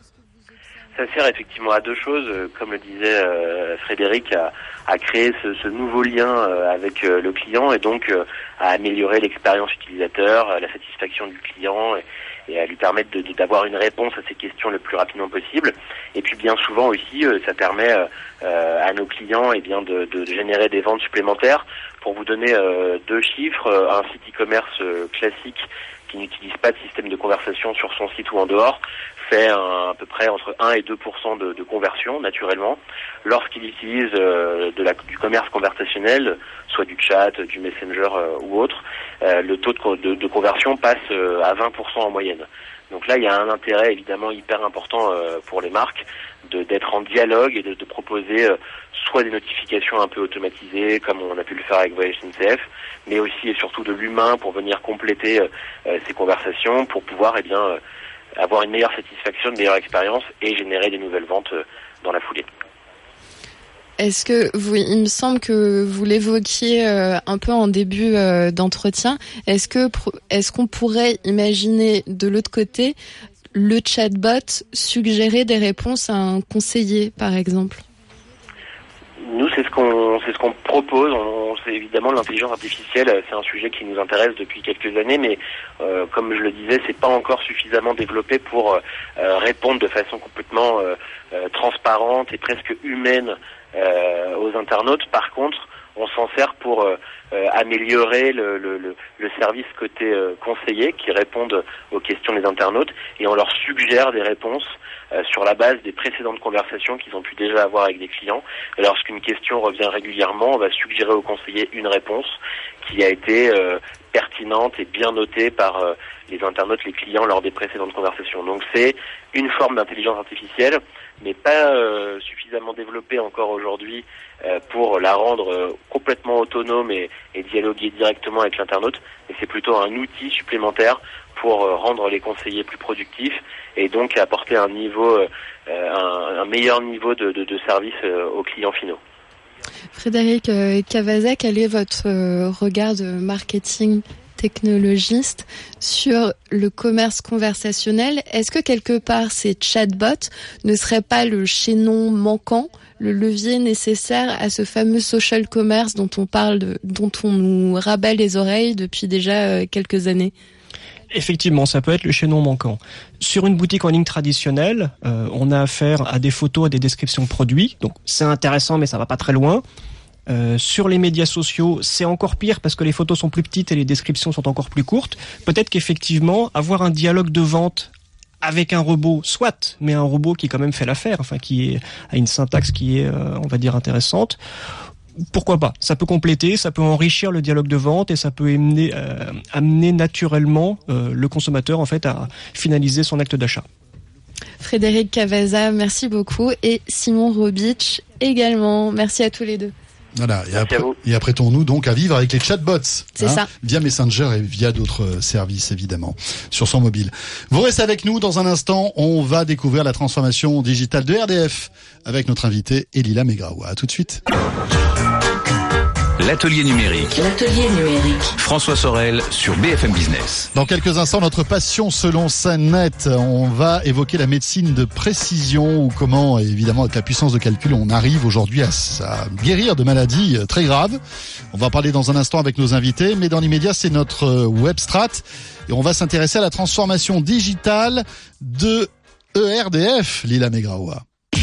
Ça sert effectivement à deux choses, comme le disait euh, Frédéric, à, à créer ce, ce nouveau lien euh, avec euh, le client et donc euh, à améliorer l'expérience utilisateur, la satisfaction du client et, et à lui permettre de, de, d'avoir une réponse à ses questions le plus rapidement possible. Et puis bien souvent aussi, euh, ça permet euh, à nos clients eh bien, de, de générer des ventes supplémentaires. Pour vous donner euh, deux chiffres, un site e-commerce euh, classique qui n'utilise pas de système de conversation sur son site ou en dehors fait un, à peu près entre un et deux pour cent de, de conversion naturellement. Lorsqu'il utilise euh, de la, du commerce conversationnel, soit du chat, du messenger euh, ou autre, euh, le taux de, de, de conversion passe euh, à vingt pour cent en moyenne. Donc là, il y a un intérêt évidemment hyper important euh, pour les marques de, d'être en dialogue et de, de proposer euh, soit des notifications un peu automatisées, comme on a pu le faire avec Voyage S N C F, mais aussi et surtout de l'humain pour venir compléter euh, ces conversations, pour pouvoir eh bien euh, avoir une meilleure satisfaction, une meilleure expérience et générer des nouvelles ventes euh, dans la foulée. Est-ce que vous, il me semble que vous l'évoquiez euh, un peu en début euh, d'entretien. Est-ce que est-ce qu'on pourrait imaginer de l'autre côté le chatbot suggérer des réponses à un conseiller, par exemple? Nous, c'est ce qu'on c'est ce qu'on propose. On, c'est évidemment l'intelligence artificielle, c'est un sujet qui nous intéresse depuis quelques années, mais euh, comme je le disais, c'est pas encore suffisamment développé pour euh, répondre de façon complètement euh, euh, transparente et presque humaine euh, aux internautes. Par contre, on s'en sert pour euh, euh, améliorer le, le, le, le service côté euh, conseiller qui répondent aux questions des internautes, et on leur suggère des réponses euh, sur la base des précédentes conversations qu'ils ont pu déjà avoir avec des clients. Et lorsqu'une question revient régulièrement, on va suggérer au conseiller une réponse qui a été euh, pertinente et bien notée par euh, les internautes, les clients lors des précédentes conversations. Donc c'est une forme d'intelligence artificielle, mais pas euh, suffisamment développée encore aujourd'hui euh, pour la rendre euh, complètement autonome et, et dialoguer directement avec l'internaute. Mais c'est plutôt un outil supplémentaire pour euh, rendre les conseillers plus productifs et donc apporter un niveau, euh, un, un meilleur niveau de, de, de service euh, aux clients finaux. Frédéric euh, Cavaza, quel est votre euh, regard de marketing technologiste sur le commerce conversationnel? Est-ce que quelque part ces chatbots ne seraient pas le chaînon manquant, le levier nécessaire à ce fameux social commerce dont on parle, de, dont on nous rabat les oreilles depuis déjà euh, quelques années? Effectivement, ça peut être le chaînon manquant. Sur une boutique en ligne traditionnelle, euh, on a affaire à des photos, à des descriptions de produits, donc c'est intéressant mais ça va pas très loin. Euh, sur les médias sociaux, c'est encore pire parce que les photos sont plus petites et les descriptions sont encore plus courtes. Peut-être qu'effectivement, avoir un dialogue de vente avec un robot, soit, mais un robot qui quand même fait l'affaire, enfin qui est, a une syntaxe qui est, euh, on va dire, intéressante. Pourquoi pas? Ça peut compléter, ça peut enrichir le dialogue de vente et ça peut amener, euh, amener naturellement euh, le consommateur en fait à finaliser son acte d'achat. Frédéric Cavaza, merci beaucoup, et Simon Robic également. Merci à tous les deux. Voilà, et, après, et apprêtons-nous donc à vivre avec les chatbots. C'est hein, ça. Via Messenger et via d'autres services, évidemment, sur son mobile. Vous restez avec nous dans un instant. On va découvrir la transformation digitale de R D F avec notre invité Elila Megraoua. À tout de suite. L'atelier numérique. L'atelier numérique. François Sorel sur B F M Business. Dans quelques instants, notre passion selon Sanet. On va évoquer la médecine de précision ou comment, évidemment, avec la puissance de calcul, on arrive aujourd'hui à, à guérir de maladies très graves. On va en parler dans un instant avec nos invités, mais dans l'immédiat, c'est notre Webstrat et on va s'intéresser à la transformation digitale de E R D F, Lila Megraoua.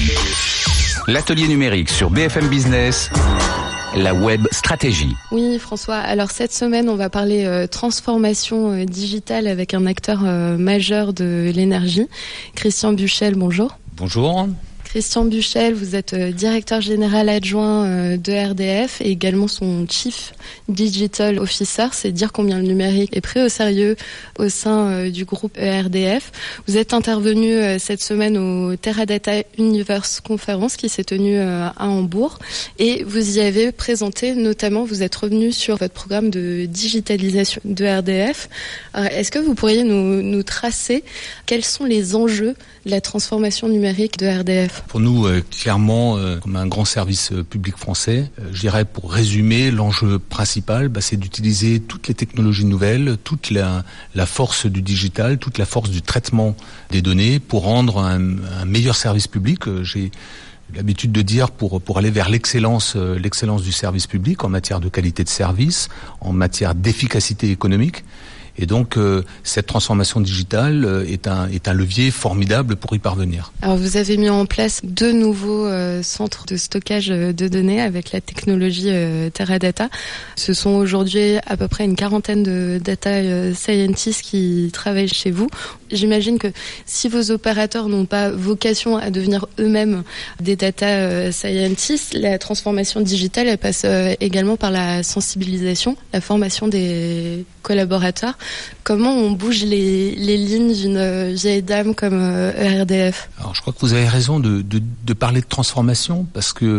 L'atelier numérique sur B F M Business. La web stratégie. Oui, François. Alors cette semaine, on va parler euh, transformation euh, digitale avec un acteur euh, majeur de l'énergie, Christian Buchel. Bonjour. Bonjour. Christian Buchel, vous êtes euh, directeur général adjoint euh, de R D F et également son Chief Digital Officer. C'est dire combien le numérique est pris au sérieux au sein euh, du groupe E R D F. Vous êtes intervenu euh, cette semaine au Teradata Universe Conference qui s'est tenue euh, à Hambourg et vous y avez présenté, notamment, vous êtes revenu sur votre programme de digitalisation de R D F. Alors, est-ce que vous pourriez nous, nous tracer quels sont les enjeux de la transformation numérique de R D F? Pour nous, euh, clairement, euh, comme un grand service euh, public français, euh, je dirais pour résumer, l'enjeu principal, bah, c'est d'utiliser toutes les technologies nouvelles, toute la, la force du digital, toute la force du traitement des données pour rendre un, un meilleur service public. Euh, j'ai l'habitude de dire pour pour aller vers l'excellence, euh, l'excellence du service public en matière de qualité de service, en matière d'efficacité économique. Et donc, euh, cette transformation digitale euh, est un est un levier formidable pour y parvenir. Alors, vous avez mis en place deux nouveaux euh, centres de stockage de données avec la technologie euh, Teradata. Ce sont aujourd'hui à peu près une quarantaine de data euh, scientists qui travaillent chez vous. J'imagine que si vos opérateurs n'ont pas vocation à devenir eux-mêmes des data euh, scientists, la transformation digitale elle passe euh, également par la sensibilisation, la formation des collaborateurs. Comment on bouge les, les lignes d'une vieille dame comme euh, E R D F? Alors, je crois que vous avez raison de, de, de parler de transformation parce que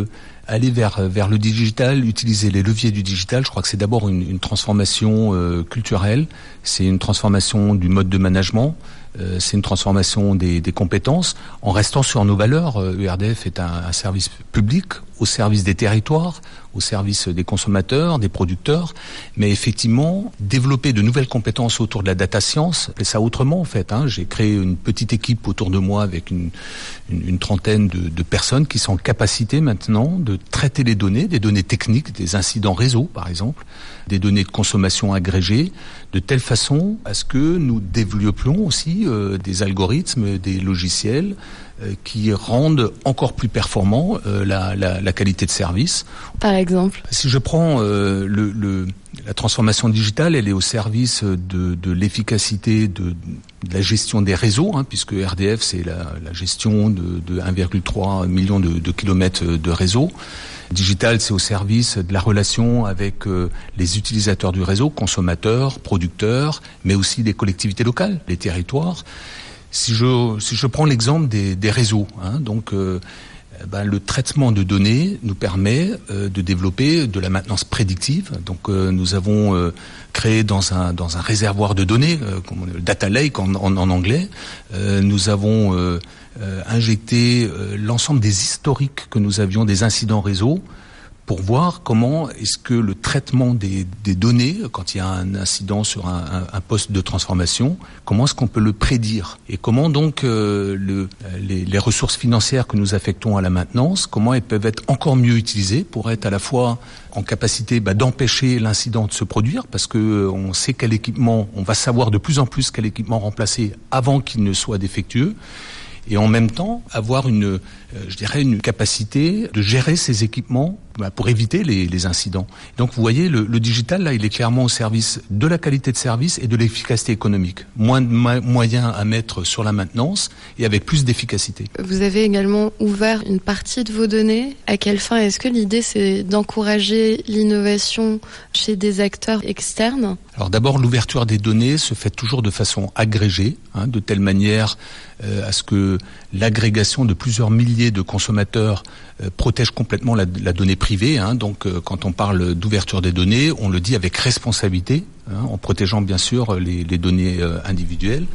aller vers vers le digital, utiliser les leviers du digital, je crois que c'est d'abord une, une transformation euh, culturelle, c'est une transformation du mode de management, euh, c'est une transformation des, des compétences, en restant sur nos valeurs. Euh, E R D F est un, un service public au service des territoires, au service des consommateurs, des producteurs, mais effectivement, développer de nouvelles compétences autour de la data science, et ça autrement en fait. Hein. J'ai créé une petite équipe autour de moi avec une, une, une trentaine de, de personnes qui sont en capacité maintenant de traiter les données, des données techniques, des incidents réseau par exemple, des données de consommation agrégées, de telle façon à ce que nous développions aussi euh, des algorithmes, des logiciels euh, qui rendent encore plus performant euh, la, la, la qualité de service. Par exemple, si je prends euh, le, le, la transformation digitale, elle est au service de, de l'efficacité de, de la gestion des réseaux, hein, puisque R D F c'est la, la gestion de, de un virgule trois million de, de kilomètres de réseau. Digital, c'est au service de la relation avec euh, les utilisateurs du réseau, consommateurs, producteurs, mais aussi des collectivités locales, les territoires. Si je si je prends l'exemple des, des réseaux, hein, donc euh, ben, le traitement de données nous permet euh, de développer de la maintenance prédictive. Donc euh, nous avons euh, créé dans un dans un réservoir de données, euh, comme le data lake en, en, en anglais. Euh, nous avons euh, euh, injecté euh, l'ensemble des historiques que nous avions des incidents réseau, pour voir comment est-ce que le traitement des, des données, quand il y a un incident sur un, un, un poste de transformation, comment est-ce qu'on peut le prédire, et comment donc euh, le, les, les ressources financières que nous affectons à la maintenance, comment elles peuvent être encore mieux utilisées pour être à la fois en capacité bah, d'empêcher l'incident de se produire, parce que euh, on sait quel équipement, on va savoir de plus en plus quel équipement remplacer avant qu'il ne soit défectueux, et en même temps avoir une, euh, je dirais, une capacité de gérer ces équipements bah, pour éviter les, les incidents. Donc vous voyez, le, le digital là, il est clairement au service de la qualité de service et de l'efficacité économique. Moins de ma- moyens à mettre sur la maintenance et avec plus d'efficacité. Vous avez également ouvert une partie de vos données. À quelle fin? Est-ce que l'idée c'est d'encourager l'innovation chez des acteurs externes? Alors d'abord, l'ouverture des données se fait toujours de façon agrégée, hein, de telle manière euh, à ce que l'agrégation de plusieurs milliers de consommateurs euh, protège complètement la, la donnée privée. Hein. Donc euh, quand on parle d'ouverture des données, on le dit avec responsabilité, hein, en protégeant bien sûr les, les données euh, individuelles.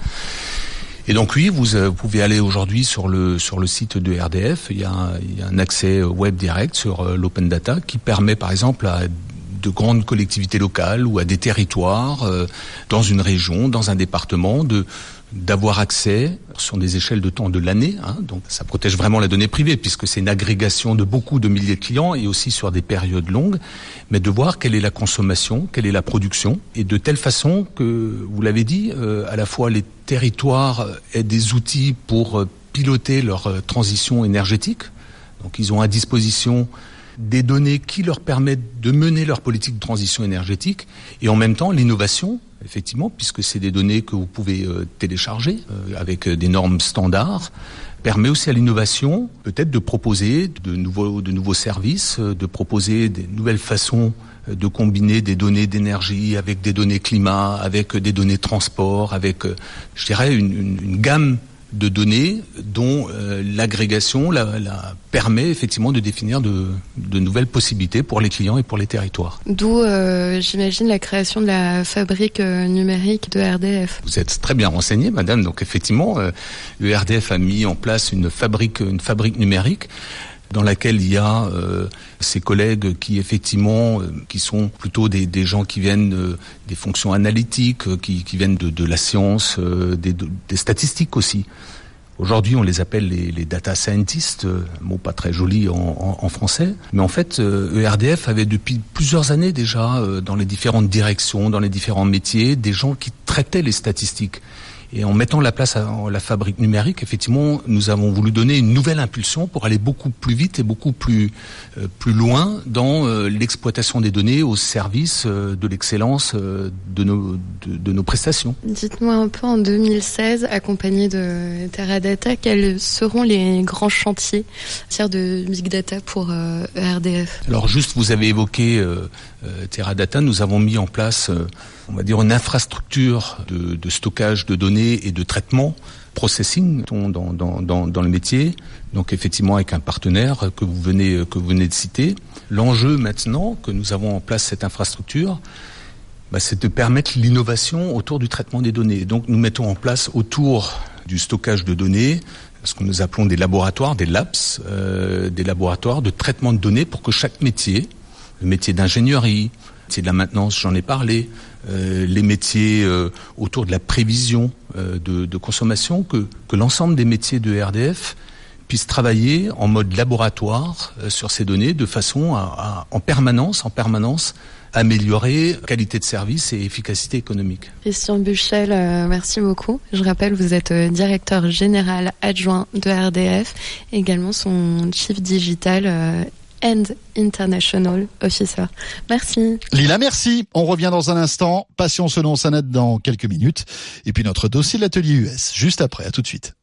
Et donc oui, vous, euh, vous pouvez aller aujourd'hui sur le sur le site de R D F. Il y a un, il y a un accès web direct sur euh, l'open data qui permet par exemple à de grandes collectivités locales ou à des territoires euh, dans une région, dans un département, de d'avoir accès sur des échelles de temps de l'année. Hein, donc ça protège vraiment la donnée privée puisque c'est une agrégation de beaucoup de milliers de clients et aussi sur des périodes longues, mais de voir quelle est la consommation, quelle est la production, et de telle façon que, vous l'avez dit, euh, à la fois les territoires aient des outils pour euh, piloter leur euh, transition énergétique. Donc ils ont à disposition des données qui leur permettent de mener leur politique de transition énergétique, et en même temps l'innovation, effectivement, puisque c'est des données que vous pouvez euh, télécharger euh, avec euh, des normes standards, permet aussi à l'innovation peut-être de proposer de nouveaux, de nouveaux services, euh, de proposer des nouvelles façons euh, de combiner des données d'énergie avec des données climat, avec euh, des données de transport, avec, euh, je dirais, une, une, une gamme de données dont euh, l'agrégation la, la permet effectivement de définir de, de nouvelles possibilités pour les clients et pour les territoires. D'où, euh, j'imagine, la création de la fabrique euh, numérique de R D F. Vous êtes très bien renseignée, madame. Donc effectivement, euh, le R D F a mis en place une fabrique, une fabrique numérique dans laquelle il y a euh, ses collègues qui effectivement, euh, qui sont plutôt des, des gens qui viennent euh, des fonctions analytiques, euh, qui, qui viennent de, de la science, euh, des, de, des statistiques aussi. Aujourd'hui, on les appelle les, les data scientists, euh, un mot pas très joli en, en, en français. Mais en fait, euh, E R D F avait depuis plusieurs années déjà, euh, dans les différentes directions, dans les différents métiers, des gens qui traitaient les statistiques. Et en mettant la place à la fabrique numérique, effectivement, nous avons voulu donner une nouvelle impulsion pour aller beaucoup plus vite et beaucoup plus euh, plus loin dans euh, l'exploitation des données au service euh, de l'excellence euh, de nos de, de nos prestations. Dites-moi un peu, en deux mille seize, accompagné de Teradata, quels seront les grands chantiers en matière de big data pour euh, R D F? Alors juste, vous avez évoqué euh, euh, Teradata. Nous avons mis en place, euh, on va dire, une infrastructure de, de stockage de données données et de traitement, processing dans, dans, dans, dans le métier. Donc effectivement avec un partenaire que vous venez, que vous venez de citer. L'enjeu maintenant que nous avons en place cette infrastructure, bah, c'est de permettre l'innovation autour du traitement des données. Donc nous mettons en place autour du stockage de données ce que nous appelons des laboratoires, des labs, euh, des laboratoires de traitement de données pour que chaque métier, le métier d'ingénierie, le métier de la maintenance, j'en ai parlé, euh, les métiers euh, autour de la prévision euh, de, de consommation, que, que l'ensemble des métiers de R D F puissent travailler en mode laboratoire euh, sur ces données de façon à, à en permanence, en permanence, améliorer qualité de service et efficacité économique. Christian Buchel, euh, merci beaucoup. Je rappelle, vous êtes euh, directeur général adjoint de R D F, également son chief digital euh, and international officer. Merci. Lila, merci. On revient dans un instant. Passion selon Sanad dans quelques minutes. Et puis notre dossier de l'atelier U S, juste après. À tout de suite.